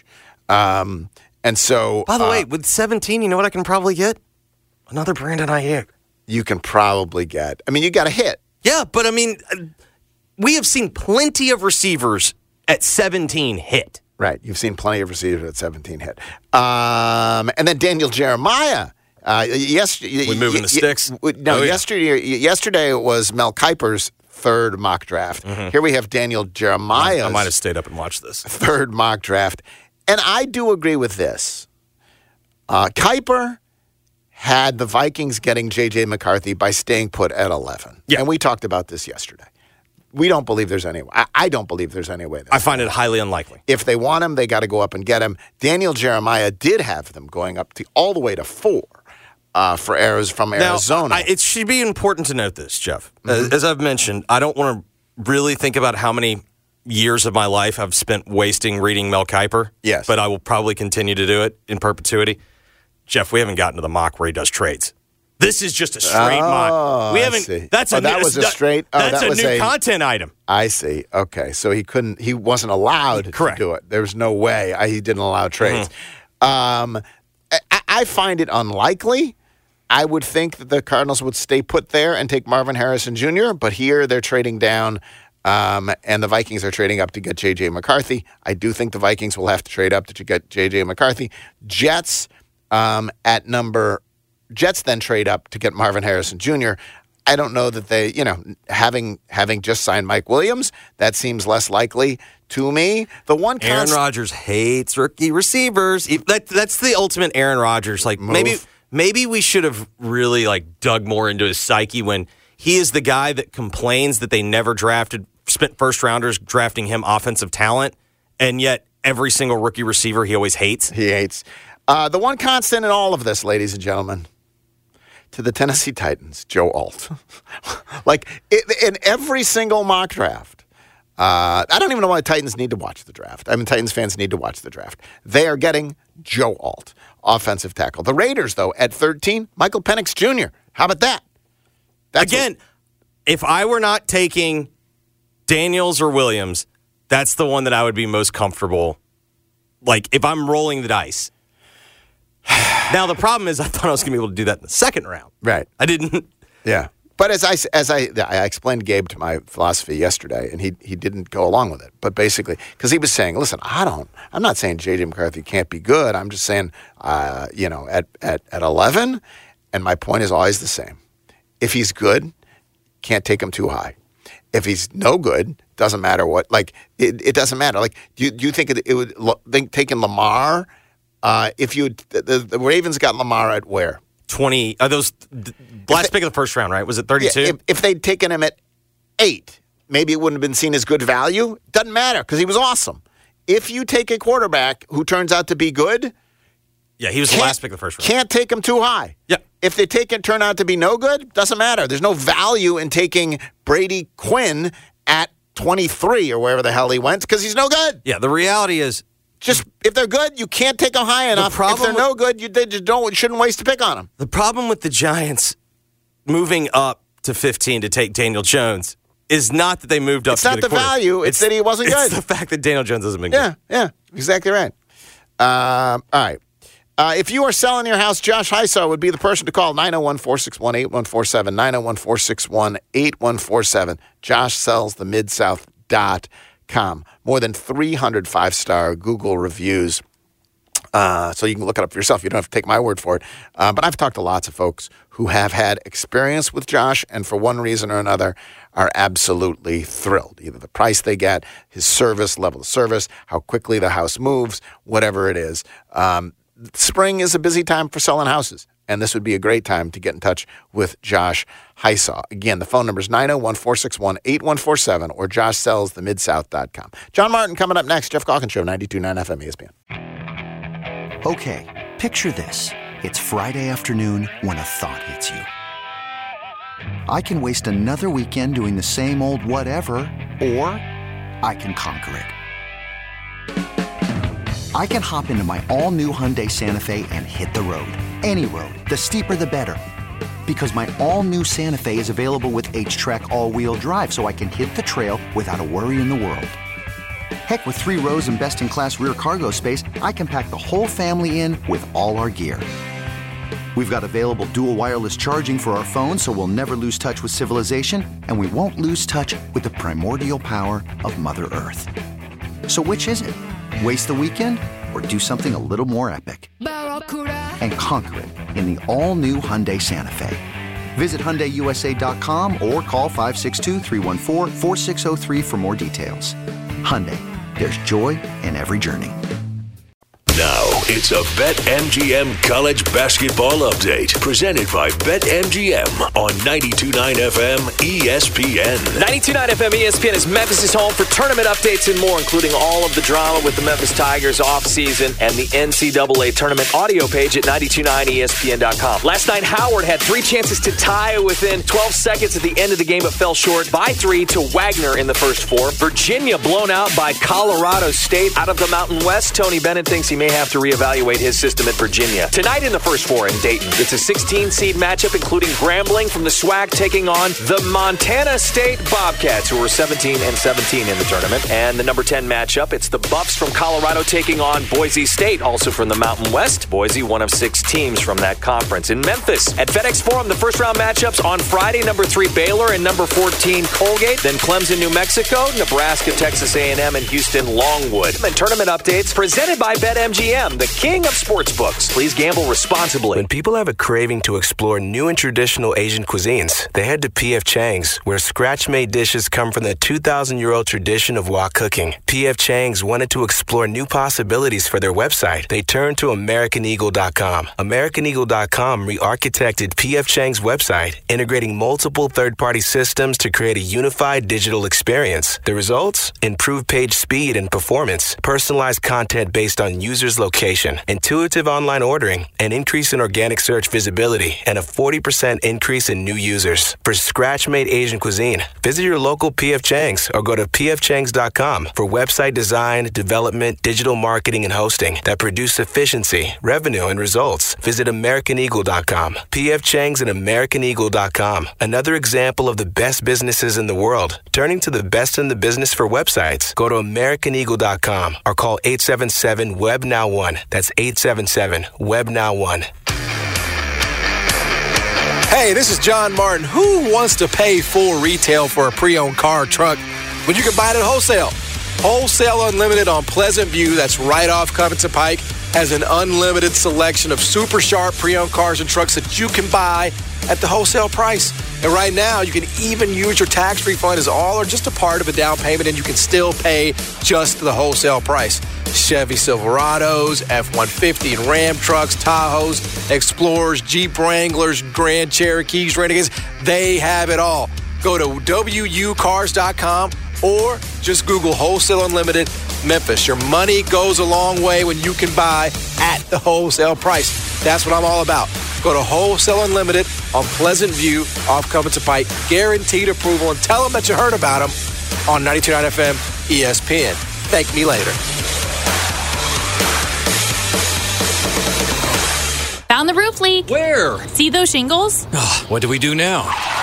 Um, and so, by the uh, way, with seventeen, you know what I can probably get? Another Brandon Ayuk. You can probably get. I mean, you got a hit. Yeah, but I mean, we have seen plenty of receivers at seventeen hit. Right. You've seen plenty of receivers at seventeen hit. Um, and then Daniel Jeremiah. Uh, yes, we moving the sticks? Y- no, oh, yeah. yesterday yesterday it was Mel Kiper's third mock draft. Mm-hmm. Here we have Daniel Jeremiah's I might have stayed up and watched this. third mock draft. And I do agree with this. Uh, Kiper had the Vikings getting J J. McCarthy by staying put at eleven. Yeah. And we talked about this yesterday. We don't believe there's any way. I, I don't believe there's any way. I find it highly unlikely. If they want him, they got to go up and get him. Daniel Jeremiah did have them going up to all the way to four uh, for Arizona from Arizona. Now, I, it should be important to note this, Jeff. Mm-hmm. As I've mentioned, I don't want to really think about how many years of my life I've spent wasting reading Mel Kiper. Yes. But I will probably continue to do it in perpetuity. Jeff, we haven't gotten to the mock where he does trades. This is just a straight oh, mock. We I haven't. see. That's oh, a that new, was a straight. Oh, that's that a was new a, content item. I see. Okay, so he couldn't. He wasn't allowed Correct. to do it. There was no way. I, he didn't allow trades. Mm-hmm. Um, I, I find it unlikely. I would think that the Cardinals would stay put there and take Marvin Harrison Junior But here they're trading down, um, and the Vikings are trading up to get J J. McCarthy. I do think the Vikings will have to trade up to get J J. McCarthy. Jets um, at number. Jets then trade up to get Marvin Harrison Junior I don't know that they, you know, having having just signed Mike Williams, that seems less likely to me. The one Aaron const- Rodgers hates rookie receivers. That that's the ultimate Aaron Rodgers. Like Move. maybe maybe we should have really like dug more into his psyche when he is the guy that complains that they never drafted, spent first rounders drafting him offensive talent, and yet every single rookie receiver he always hates. He hates. Uh, the one constant in all of this, ladies and gentlemen, to the Tennessee Titans, Joe Alt. Like, it, in every single mock draft, uh, I don't even know why the Titans need to watch the draft. I mean, Titans fans need to watch the draft. They are getting Joe Alt, offensive tackle. The Raiders, though, at thirteen, Michael Penix Junior How about that? That's Again, what, if I were not taking Daniels or Williams, that's the one that I would be most comfortable. Like, if I'm rolling the dice. Now, the problem is I thought I was going to be able to do that in the second round. Right. I didn't. Yeah. But as I, as I, I explained Gabe to my philosophy yesterday, and he he didn't go along with it. But basically, because he was saying, listen, I don't, I'm not saying J J McCarthy can't be good. I'm just saying, uh, you know, at, at, at eleven, and my point is always the same. If he's good, can't take him too high. If he's no good, doesn't matter what, like, it, it doesn't matter. Like, do you, do you think it, it would, think taking Lamar, Uh, if you the, the Ravens got Lamar at where? twenty. Are those the last pick of the first round, right? Was it thirty-two? Yeah, if, if they'd taken him at eight, maybe it wouldn't have been seen as good value. Doesn't matter because he was awesome. If you take a quarterback who turns out to be good, yeah, he was the last pick of the first round. Can't take him too high. Yeah. If they take it turn out to be no good, doesn't matter. There's no value in taking Brady Quinn at twenty-three or wherever the hell he went because he's no good. Yeah, the reality is. Just if they're good, you can't take them high enough. The if they're with, no good, you they just don't shouldn't waste a pick on them. The problem with the Giants moving up to fifteen to take Daniel Jones is not that they moved up. It's to not get a the value; it's, it's that he wasn't it's good. It's the fact that Daniel Jones hasn't been yeah, good. Yeah, yeah, exactly right. Um, all right. Uh, if you are selling your house, Josh Hysaw would be the person to call. nine oh one, four six one, eight one four seven. nine oh one, four six one, eight one four seven. Josh sells the mid south dot com. More than three hundred five-star Google reviews. Uh, so you can look it up for yourself. You don't have to take my word for it. Uh, but I've talked to lots of folks who have had experience with Josh and for one reason or another are absolutely thrilled. Either the price they get, his service, level of service, how quickly the house moves, whatever it is. Um, spring is a busy time for selling houses. And this would be a great time to get in touch with Josh Hysaw. Again, the phone number is nine oh one, four six one, eight one four seven or josh sells the mid south dot com. John Martin coming up next. Jeff Calkins Show, ninety-two point nine F M E S P N. Okay, picture this. It's Friday afternoon when a thought hits you. I can waste another weekend doing the same old whatever, or I can conquer it. I can hop into my all-new Hyundai Santa Fe and hit the road. Any road. The steeper, the better. Because my all-new Santa Fe is available with H-Track all-wheel drive, so I can hit the trail without a worry in the world. Heck, with three rows and best-in-class rear cargo space, I can pack the whole family in with all our gear. We've got available dual wireless charging for our phones, so we'll never lose touch with civilization, and we won't lose touch with the primordial power of Mother Earth. So which is it? Waste the weekend or do something a little more epic? And conquer it in the all-new Hyundai Santa Fe. Visit Hyundai U S A dot com or call five six two, three one four, four six zero three for more details. Hyundai, there's joy in every journey. Now, it's a BetMGM College Basketball Update, presented by BetMGM on ninety-two point nine F M E S P N. ninety-two point nine F M E S P N is Memphis' home for tournament updates and more, including all of the drama with the Memphis Tigers offseason and the N C double A tournament audio page at ninety-two point nine E S P N dot com. Last night, Howard had three chances to tie within twelve seconds at the end of the game, but fell short by three to Wagner in the first four. Virginia blown out by Colorado State. Out of the Mountain West, Tony Bennett thinks he may have to reevaluate his system at Virginia. Tonight in the first four in Dayton, it's a sixteen-seed matchup, including Grambling from the SWAC taking on the Montana State Bobcats, who are seventeen and seventeen in the tournament. And the number ten matchup, it's the Buffs from Colorado taking on Boise State, also from the Mountain West. Boise, one of six teams from that conference. In Memphis, at FedEx Forum, the first-round matchups on Friday, number three Baylor and number fourteen Colgate. Then Clemson, New Mexico, Nebraska, Texas A and M, and Houston Longwood. And tournament updates presented by BetMGM. the king of sportsbooks. Please gamble responsibly. When people have a craving to explore new and traditional Asian cuisines, they head to P F Chang's, where scratch-made dishes come from the two thousand year old tradition of wok cooking. P F Chang's wanted to explore new possibilities for their website. They turned to American Eagle dot com. American Eagle dot com re-architected P F Chang's website, integrating multiple third-party systems to create a unified digital experience. The results? Improved page speed and performance, personalized content based on users' location, intuitive online ordering, an increase in organic search visibility, and a forty percent increase in new users. For scratch-made Asian cuisine, visit your local P F Chang's or go to P F Changs dot com for website design, development, digital marketing, and hosting that produce efficiency, revenue, and results. Visit American Eagle dot com. P F Chang's and American Eagle dot com. Another example of the best businesses in the world, turning to the best in the business for websites. Go to American Eagle dot com or call eight seven seven, W E B, N O W one. That's eight seven seven, W E B, N O W one. Hey, this is John Martin. Who wants to pay full retail for a pre-owned car or truck when you can buy it at wholesale? Wholesale Unlimited on Pleasant View, that's right off Covington Pike, has an unlimited selection of super sharp pre-owned cars and trucks that you can buy at the wholesale price. And right now, you can even use your tax refund as all or just a part of a down payment, and you can still pay just the wholesale price. Chevy Silverados, F one fifty and Ram trucks, Tahoes, Explorers, Jeep Wranglers, Grand Cherokees, Renegades, they have it all. Go to W U cars dot com or just Google Wholesale Unlimited Memphis. Your money goes a long way when you can buy at the wholesale price. That's what I'm all about. Go to Wholesale Unlimited on Pleasant View off Covington Pike. Guaranteed approval, and tell them that you heard about them on ninety-two point nine F M E S P N. Thank me later. Found the roof leak. Where? See those shingles? Oh, what do we do now?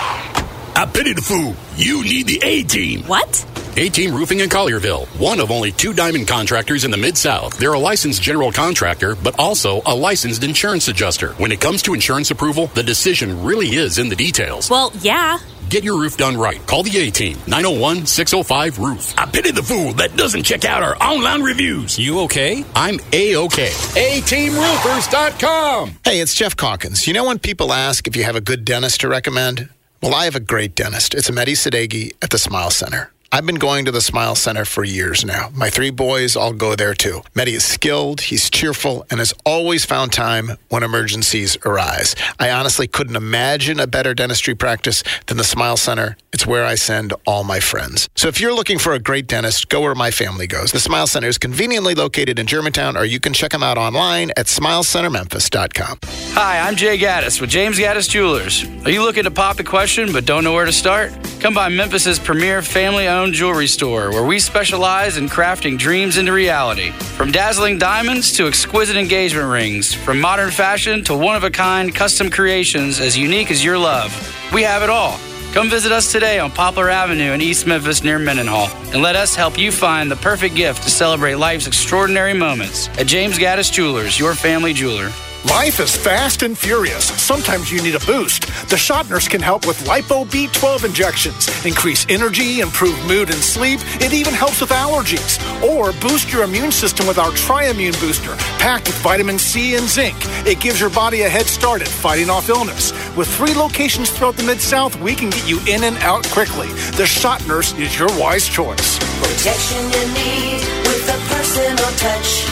I pity the fool. You need the A-Team. What? A-Team Roofing in Collierville, one of only two diamond contractors in the Mid-South. They're a licensed general contractor, but also a licensed insurance adjuster. When it comes to insurance approval, the decision really is in the details. Well, yeah. Get your roof done right. Call the A-Team, nine oh one, six oh five, roof. I pity the fool that doesn't check out our online reviews. You okay? I'm A-okay. A team roofers dot com. Hey, it's Jeff Calkins. You know when people ask if you have a good dentist to recommend? Well, I have a great dentist. It's Mehdi Sadeghi at the Smile Center. I've been going to the Smile Center for years now. My three boys all go there too. Mehdi is skilled, he's cheerful, and has always found time when emergencies arise. I honestly couldn't imagine a better dentistry practice than the Smile Center. It's where I send all my friends. So if you're looking for a great dentist, go where my family goes. The Smile Center is conveniently located in Germantown, or you can check them out online at smile center memphis dot com. Hi, I'm Jay Gaddis with James Gaddis Jewelers. Are you looking to pop a question but don't know where to start? Come by Memphis's premier family-owned jewelry store, where we specialize in crafting dreams into reality. From dazzling diamonds to exquisite engagement rings, from modern fashion to one-of-a-kind custom creations as unique as your love, we have it all. Come visit us today on Poplar Avenue in East Memphis near Mendenhall, and let us help you find the perfect gift to celebrate life's extraordinary moments at James Gaddis Jewelers, your family jeweler. Life is fast and furious. Sometimes you need a boost. The Shot Nurse can help with Lipo B twelve injections, increase energy, improve mood and sleep. It even helps with allergies. Or boost your immune system with our Tri-Immune Booster, packed with vitamin C and zinc. It gives your body a head start at fighting off illness. With three locations throughout the Mid-South, we can get you in and out quickly. The Shot Nurse is your wise choice. Protection you need with a personal touch.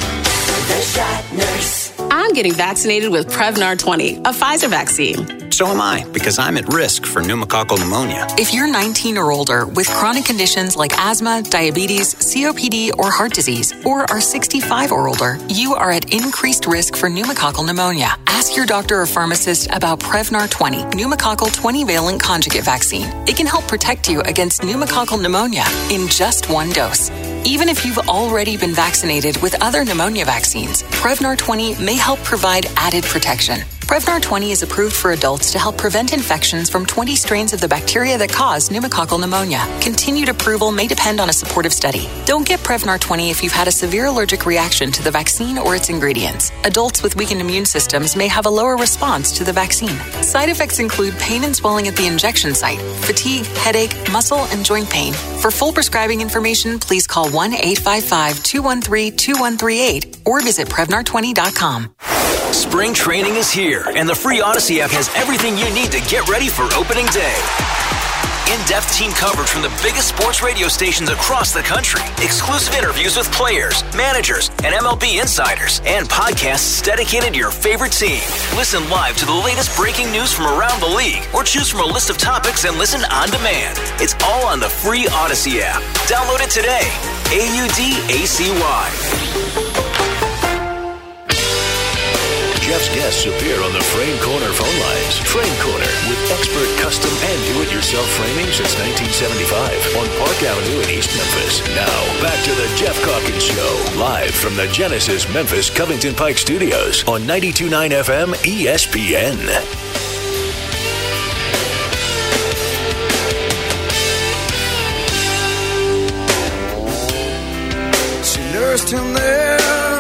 The Shot Nurse. I'm getting vaccinated with Prevnar twenty, a Pfizer vaccine. So am I, because I'm at risk for pneumococcal pneumonia. If you're nineteen or older with chronic conditions like asthma, diabetes, C O P D, or heart disease, or are sixty-five or older, you are at increased risk for pneumococcal pneumonia. Ask your doctor or pharmacist about Prevnar twenty, pneumococcal twenty-valent conjugate vaccine. It can help protect you against pneumococcal pneumonia in just one dose. Even if you've already been vaccinated with other pneumonia vaccines, Prevnar twenty may help provide added protection. Prevnar twenty is approved for adults to help prevent infections from twenty strains of the bacteria that cause pneumococcal pneumonia. Continued approval may depend on a supportive study. Don't get Prevnar twenty if you've had a severe allergic reaction to the vaccine or its ingredients. Adults with weakened immune systems may have a lower response to the vaccine. Side effects include pain and swelling at the injection site, fatigue, headache, muscle, and joint pain. For full prescribing information, please call one eight five five, two one three, two one three eight or visit Prevnar twenty dot com. Spring training is here, and the free Odyssey app has everything you need to get ready for opening day. In-depth team coverage from the biggest sports radio stations across the country, exclusive interviews with players, managers, and M L B insiders, and podcasts dedicated to your favorite team. Listen live to the latest breaking news from around the league, or choose from a list of topics and listen on demand. It's all on the free Odyssey app. Download it today. A U D A C Y. Jeff's guests appear on the Frame Corner phone lines. Frame Corner, with expert custom and do-it-yourself framing since nineteen seventy-five on Park Avenue in East Memphis. Now, back to the Jeff Calkins Show, live from the Genesis Memphis Covington Pike Studios on ninety-two point nine F M E S P N. She nursed him there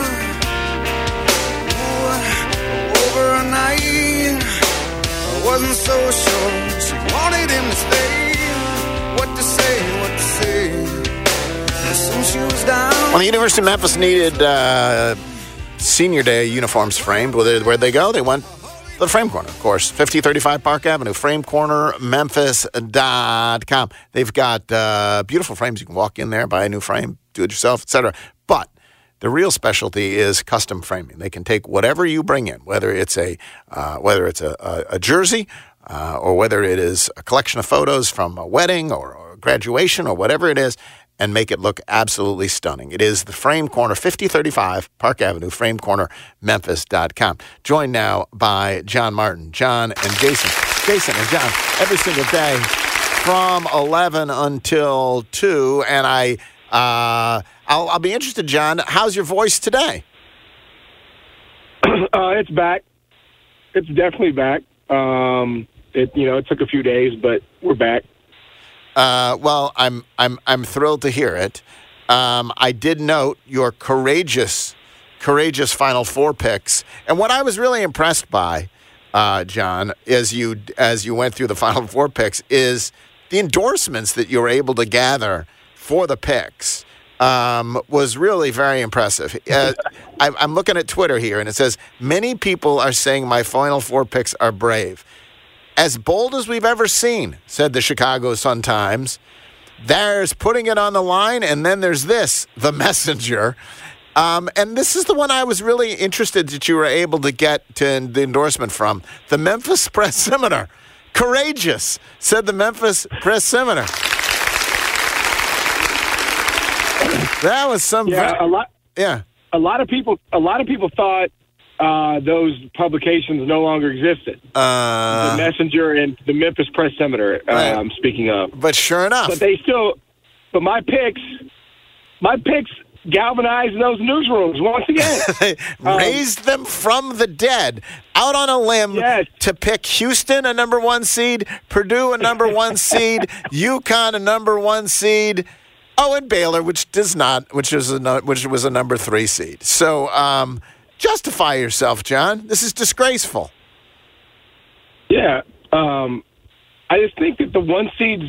overnight. I wasn't so sure she wanted him to stay. What to say, what to say. And soon she was down. Well, the University of Memphis needed uh, senior day uniforms framed. Where'd they go? They went to the Frame Corner, of course. fifty thirty-five Park Avenue, frame corner memphis dot com. They've got uh, beautiful frames. You can walk in there, buy a new frame, do it yourself, et cetera. But the real specialty is custom framing. They can take whatever you bring in, whether it's a uh, whether it's a, a, a jersey uh, or whether it is a collection of photos from a wedding or, or graduation or whatever it is, and make it look absolutely stunning. It is the Frame Corner, fifty thirty-five Park Avenue, frame corner memphis dot com. Joined now by John Martin, John and Jason. Jason and John, every single day from eleven until two, and I... Uh, I'll, I'll be interested, John. How's your voice today? Uh, it's back. It's definitely back. Um, it you know it took a few days, but we're back. Uh, well, I'm I'm I'm thrilled to hear it. Um, I did note your courageous, courageous Final Four picks, and what I was really impressed by, uh, John, as you as you went through the Final Four picks, is the endorsements that you were able to gather for the picks. Um, was really very impressive. Uh, I, I'm looking at Twitter here, and it says, many people are saying my Final Four picks are brave. As bold as we've ever seen, said the Chicago Sun-Times. There's putting it on the line, and then there's this, the messenger. Um, and this is the one I was really interested that you were able to get to the endorsement from. The Memphis Press-Scimitar. Courageous, said the Memphis Press-Scimitar. That was some. Yeah, a lot. Yeah, a lot of people. A lot of people thought uh, those publications no longer existed. Uh, the Messenger and the Memphis Press-Scimitar. Right. Um, speaking of, but sure enough, but they still. But my picks, my picks galvanized those newsrooms once again. Raised um, them from the dead, out on a limb yes. to pick Houston a number one seed, Purdue a number one seed, UConn a number one seed. Oh, and Baylor, which does not, which is a which was a number three seed. So, um, justify yourself, John. This is disgraceful. Yeah, um, I just think that the one seeds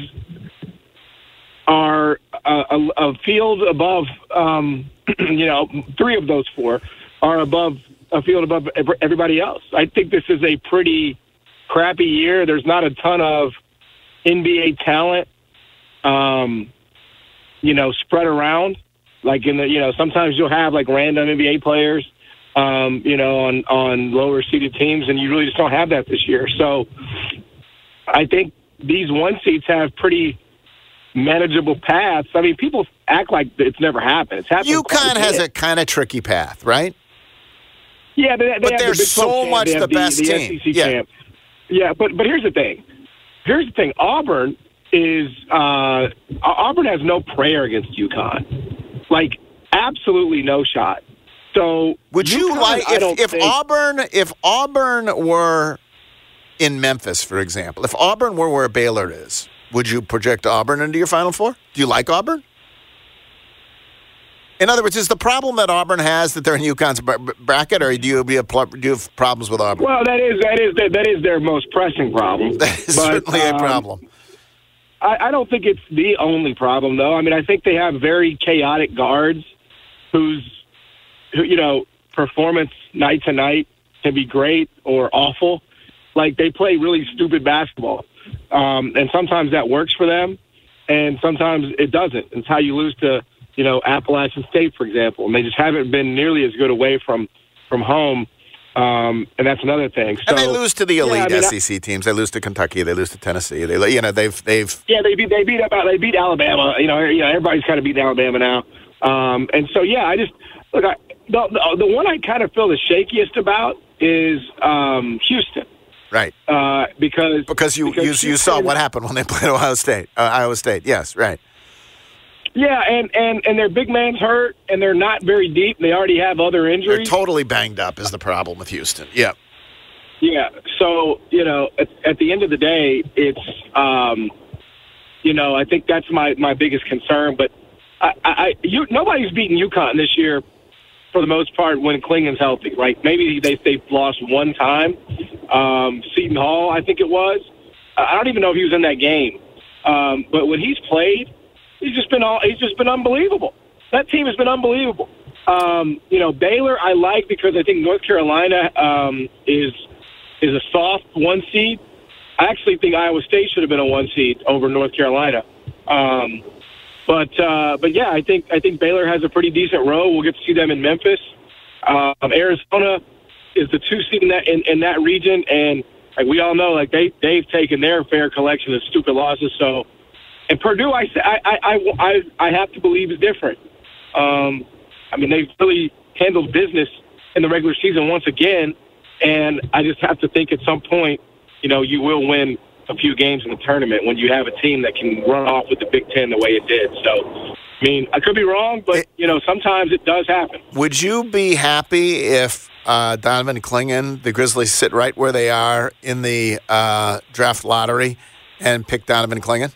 are a, a, a field above. Um, you know, three of those four are above a field above everybody else. I think this is a pretty crappy year. There's not a ton of N B A talent. Um, you know, spread around, like in the, you know, sometimes you'll have like random N B A players, um, you know, on, on lower seeded teams, and you really just don't have that this year. So I think these one seeds have pretty manageable paths. I mean, people act like it's never happened. It's happened. UConn has a kind of tricky path, right? Yeah, they, they but have they're the Big so much the, the best the, the team. S E C yeah. champ. Yeah, but but here's the thing. Here's the thing. Auburn is uh, Auburn has no prayer against UConn, like absolutely no shot. So would you UConn, like I if, don't if think, Auburn if Auburn were in Memphis, for example, if Auburn were where Baylor is, would you project Auburn into your Final Four? Do you like Auburn? In other words, is the problem that Auburn has that they're in UConn's bracket, or do you, do you have problems with Auburn? Well, that is that is that is their most pressing problem. That is but, certainly a um, problem. I, I don't think it's the only problem, though. I mean, I think they have very chaotic guards whose, who, you know, performance night to night can be great or awful. Like, they play really stupid basketball. Um, and sometimes that works for them, and sometimes it doesn't. It's how you lose to, you know, Appalachian State, for example. And they just haven't been nearly as good away from, from home. Um, and that's another thing. So, and they lose to the elite yeah, I mean, S E C teams. They lose to Kentucky. They lose to Tennessee. They, you know, they've they've. Yeah, they beat they beat about they beat Alabama. You know, you know, everybody's kind of beating Alabama now. Um, and so yeah, I just look. I, the, the the one I kind of feel the shakiest about is um, Houston. Right. Uh, because because you because you, Houston, you saw what happened when they played Ohio State. Uh, Iowa State. Yes. Right. Yeah, and, and, and their big man's hurt, and they're not very deep. They already have other injuries. They're totally banged up is the problem with Houston. Yeah. Yeah. So, you know, at, at the end of the day, it's, um, you know, I think that's my, my biggest concern. But I, I, you, nobody's beaten UConn this year for the most part when Klingen's healthy, right? Maybe they, they've lost one time. Um, Seton Hall, I think it was. I don't even know if he was in that game. Um, but when he's played, He's just been all. He's just been unbelievable. That team has been unbelievable. Um, you know, Baylor I like because I think North Carolina um, is is a soft one seed. I actually think Iowa State should have been a one seed over North Carolina. Um, but uh, but yeah, I think I think Baylor has a pretty decent row. We'll get to see them in Memphis. Um, Arizona is the two seed in that in, in that region, and like we all know, like they they've taken their fair collection of stupid losses. So. And Purdue, I, I, I, I have to believe is different. Um, I mean, they've really handled business in the regular season once again, and I just have to think at some point, you know, you will win a few games in the tournament when you have a team that can run off with the Big Ten the way it did. So, I mean, I could be wrong, but, you know, sometimes it does happen. Would you be happy if uh, Donovan Clingan, the Grizzlies, sit right where they are in the uh, draft lottery and pick Donovan Clingan?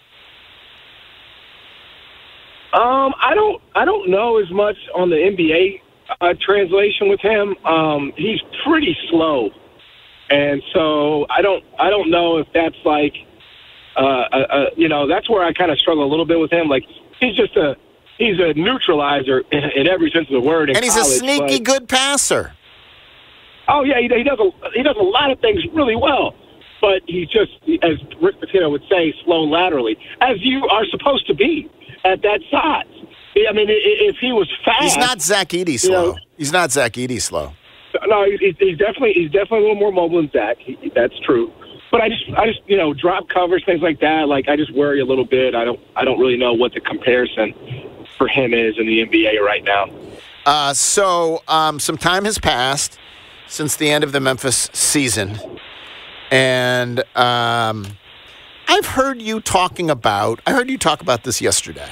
Um, I don't, I don't know as much on the N B A uh, translation with him. Um, he's pretty slow, and so I don't, I don't know if that's like, uh, uh, uh you know, that's where I kind of struggle a little bit with him. Like he's just a, he's a neutralizer in, in every sense of the word. In and he's college, a sneaky but, good passer. Oh yeah, he, he does a, he does a lot of things really well. But he's just, as Rick Pitino would say, slow laterally, as you are supposed to be at that size. I mean, if he was fast, he's not Zach Edey slow. You know, he's not Zach Edey slow. No, he's, he's definitely he's definitely a little more mobile than Zach. He, that's true. But I just I just you know drop covers, things like that. Like I just worry a little bit. I don't I don't really know what the comparison for him is in the N B A right now. Uh, so um, some time has passed since the end of the Memphis season. And um, I've heard you talking about, I heard you talk about this yesterday.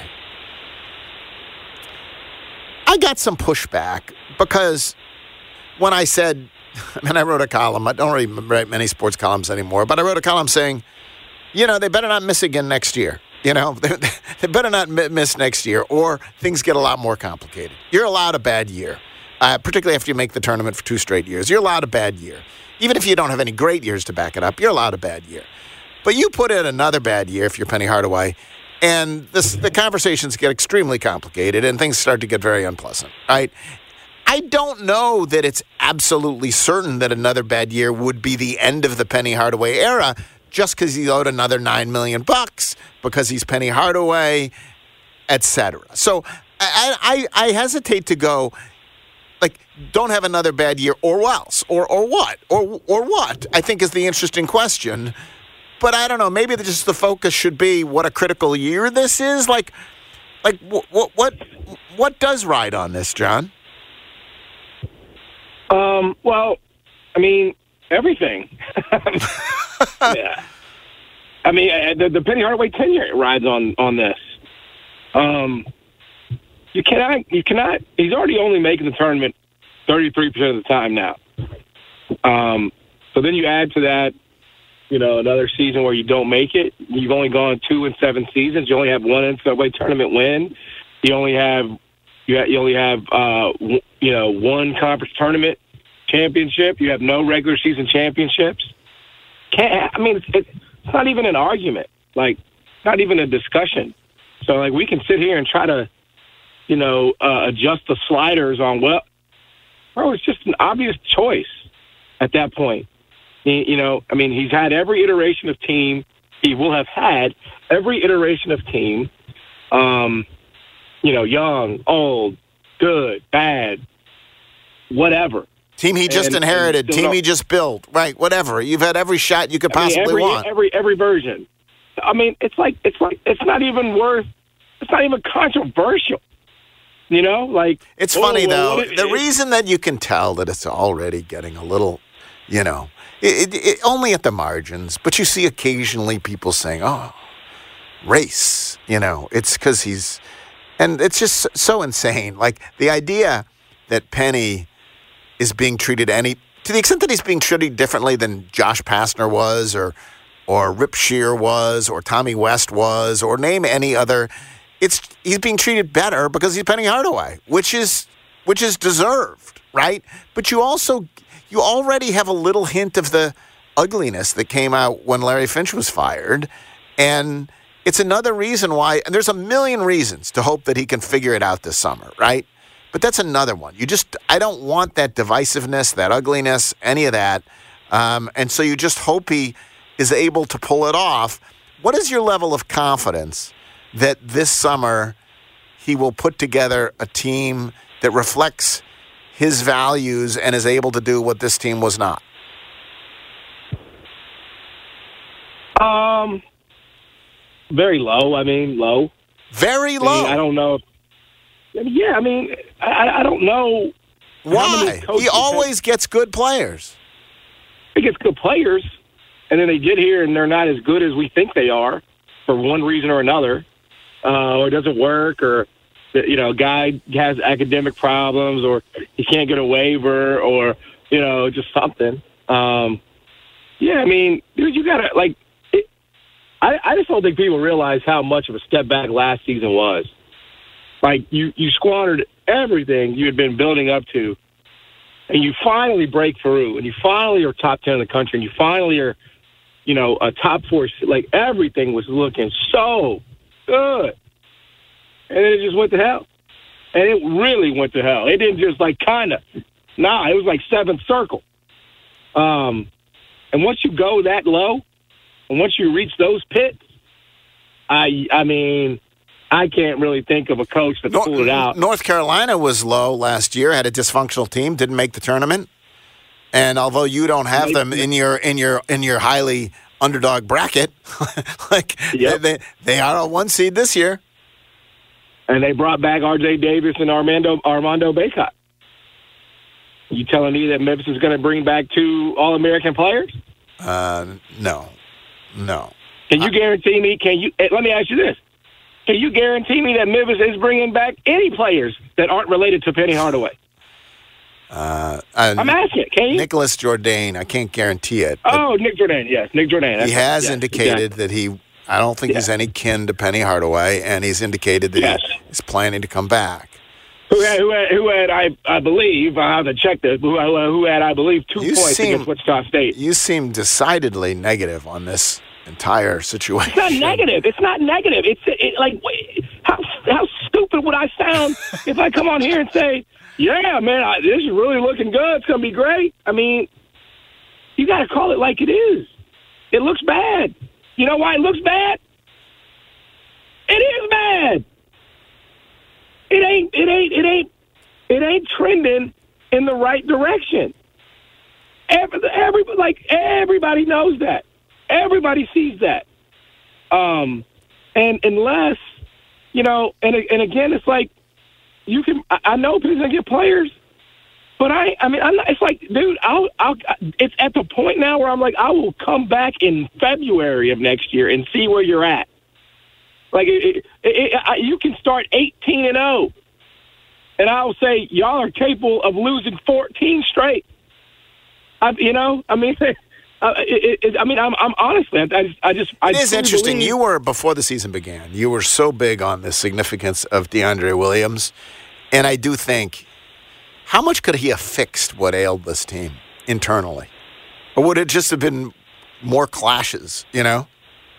I got some pushback because when I said, I mean, I wrote a column. I don't really write many sports columns anymore, but I wrote a column saying, you know, they better not miss again next year. You know, they, they better not miss next year or things get a lot more complicated. You're allowed a bad year, uh, particularly after you make the tournament for two straight years. You're allowed a bad year. Even if you don't have any great years to back it up, you're allowed a bad year. But you put in another bad year if you're Penny Hardaway, and this, the conversations get extremely complicated and things start to get very unpleasant, right? I don't know that it's absolutely certain that another bad year would be the end of the Penny Hardaway era just because he owed another nine million bucks because he's Penny Hardaway, et cetera. So I, I, I hesitate to go, like, don't have another bad year, or else, or or what, or or what? I think is the interesting question. But I don't know. Maybe the, just the focus should be what a critical year this is. Like, like what what what, what does ride on this, John? Um. Well, I mean everything. Yeah. I mean the, the Penny Hardaway tenure rides on on this. Um. You cannot, you cannot, he's already only making the tournament thirty-three percent of the time now. Um, so then you add to that, you know, another season where you don't make it. You've only gone two and seven seasons. You only have one N C double A tournament win. You only have you, ha- you only have uh, w- you know one conference tournament championship. You have no regular season championships. Can't, I mean, it's, it's not even an argument. Like, not even a discussion. So, like, we can sit here and try to, you know, uh, adjust the sliders on, well, bro, it's just an obvious choice at that point. He, you know, I mean, he's had every iteration of team. He will have had every iteration of team, um, you know, young, old, good, bad, whatever. Team he just And- inherited, and team still he just built, right, whatever. You've had every shot you could I mean, possibly every, want. Every every version. I mean, it's like it's like it's not even worth. It's not even controversial. You know, like It's oh, funny, well, though. what it- The reason that you can tell that it's already getting a little, you know, it, it, it, only at the margins, but you see occasionally people saying, oh, race, you know, it's because he's, and it's just so insane. Like the idea that Penny is being treated any, to the extent that he's being treated differently than Josh Pastner was or or Rip Shear was or Tommy West was or name any other, it's he's being treated better because he's Penny Hardaway, which is which is deserved, right? But you also you already have a little hint of the ugliness that came out when Larry Finch was fired, and it's another reason why. And there's a million reasons to hope that he can figure it out this summer, right? But that's another one. You just I don't want that divisiveness, that ugliness, any of that, um, and so you just hope he is able to pull it off. What is your level of confidence that this summer he will put together a team that reflects his values and is able to do what this team was not? Um, very low. I mean, low. Very I low. mean, I don't know. If, I mean, yeah, I mean, I, I don't know why. He always gets good players. He gets good players, and then they get here and they're not as good as we think they are for one reason or another, uh, or it doesn't work, or you know, a guy has academic problems, or he can't get a waiver, or you know, just something. Um, yeah, I mean, dude, you gotta like. It, I, I just don't think people realize how much of a step back last season was. Like you, you squandered everything you had been building up to, and you finally break through, and you finally are top ten in the country, and you finally are, you know, a top four. Like everything was looking so good, and then it just went to hell, and it really went to hell. It didn't just like kind of, nah, it was like seventh circle. Um, and once you go that low, and once you reach those pits, I, I mean. I can't really think of a coach that pulled it out. North Carolina was low last year, had a dysfunctional team, didn't make the tournament. And although you don't have them in your in your in your highly underdog bracket, like Yep. they they are a one seed this year. And they brought back R J Davis and Armando Armando Bacot. You telling me that Memphis is going to bring back two All-American players? Uh, no, no. Can you guarantee me? Can you? Let me ask you this. Can you guarantee me that Memphis is bringing back any players that aren't related to Penny Hardaway? Uh, uh, I'm asking. Can you? Nicholas Jourdain, I can't guarantee it. Oh, Nick Jordan. Yes, Nick Jordan. He has yes, indicated exactly. that he, I don't think Yeah. he's any kin to Penny Hardaway, and he's indicated that Yes. he is planning to come back. Who had, who had, who had I, I believe, I have to check this, who, who had, I believe, two You points seem- against Wichita State. You seem decidedly negative on this entire situation. It's not negative. It's not negative. It's it, like, wait, how how stupid would I sound if I come on here and say, yeah, man, I, this is really looking good. It's going to be great. I mean, you got to call it like it is. It looks bad. You know why it looks bad? It is bad. It ain't, it ain't, it ain't, it ain't trending in the right direction. Every, every, like, everybody knows that. Everybody sees that. Um, and unless, you know, and and again, it's like, you can, I, I know people going to get players, but I, I mean, I'm not, it's like, dude, I'll, I'll, it's at the point now where I'm like, I will come back in February of next year and see where you're at. Like, it, it, it, I, you can start eighteen and oh And I'll say, y'all are capable of losing fourteen straight. I, you know, I mean, uh, it, it, I mean, I'm, I'm honestly, I, I just, I just, I it is interesting. Believe- you were before the season began. You were so big on the significance of DeAndre Williams, and I do think, how much could he have fixed what ailed this team internally, or would it just have been more clashes? You know,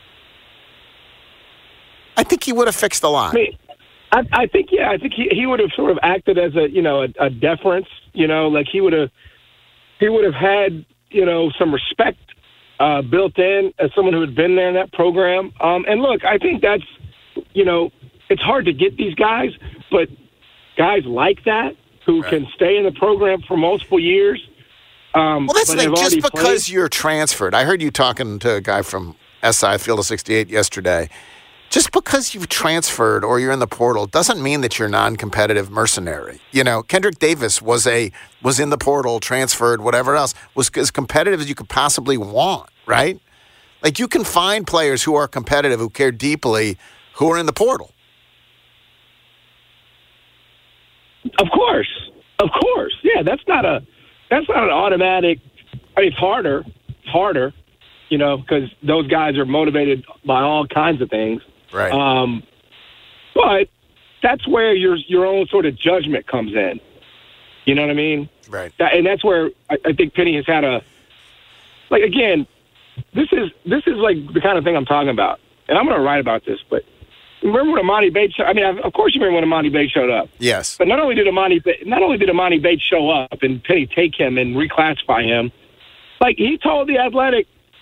I think he would have fixed a lot. I mean, I, I think, yeah, I think he, he would have sort of acted as a, you know, a, a deference. You know, like he would have, he would have had, you know, some respect uh, built in as someone who had been there in that program. Um, and look, I think that's, you know, it's hard to get these guys, but guys like that who right. can stay in the program for multiple years. Um, well, that's but like just because played. you're transferred. I heard you talking to a guy from S I Field of sixty-eight yesterday. Just because you've transferred or you're in the portal doesn't mean that you're non-competitive mercenary. You know, Kendrick Davis was a was in the portal, transferred, whatever else, was as competitive as you could possibly want, right? Like you can find players who are competitive, who care deeply, who are in the portal. Of course, of course, yeah. That's not a that's not an automatic. I mean, it's harder. It's harder, you know, because those guys are motivated by all kinds of things. Right. Um, but that's where your your own sort of judgment comes in. You know what I mean? Right. That, and that's where I, I think Penny has had a like again. This is this is like the kind of thing I'm talking about, and I'm going to write about this. But remember when Amani Bates? I mean, of course you remember when Amani Bates showed up. Yes. But not only did Amani not only did Amani Bates show up and Penny take him and reclassify him, like he told the Athletic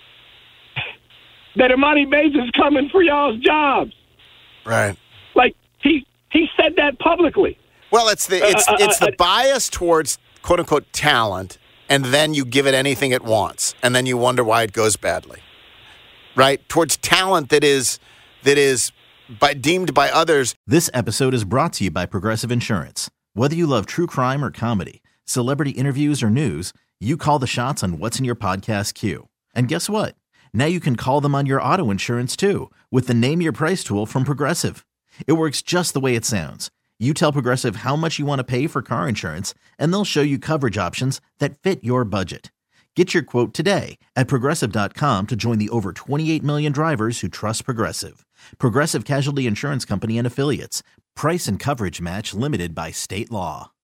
that Amani Bates is coming for y'all's jobs. Right. Like, he he said that publicly. Well, it's the it's Uh, uh, it's the uh, bias towards quote-unquote talent, and then you give it anything it wants, and then you wonder why it goes badly. Right? Towards talent that is that is by, deemed by others. This episode is brought to you by Progressive Insurance. Whether you love true crime or comedy, celebrity interviews or news, you call the shots on what's in your podcast queue. And guess what? Now you can call them on your auto insurance, too, with the Name Your Price tool from Progressive. It works just the way it sounds. You tell Progressive how much you want to pay for car insurance, and they'll show you coverage options that fit your budget. Get your quote today at Progressive dot com to join the over twenty-eight million drivers who trust Progressive. Progressive Casualty Insurance Company and Affiliates. Price and coverage match limited by state law.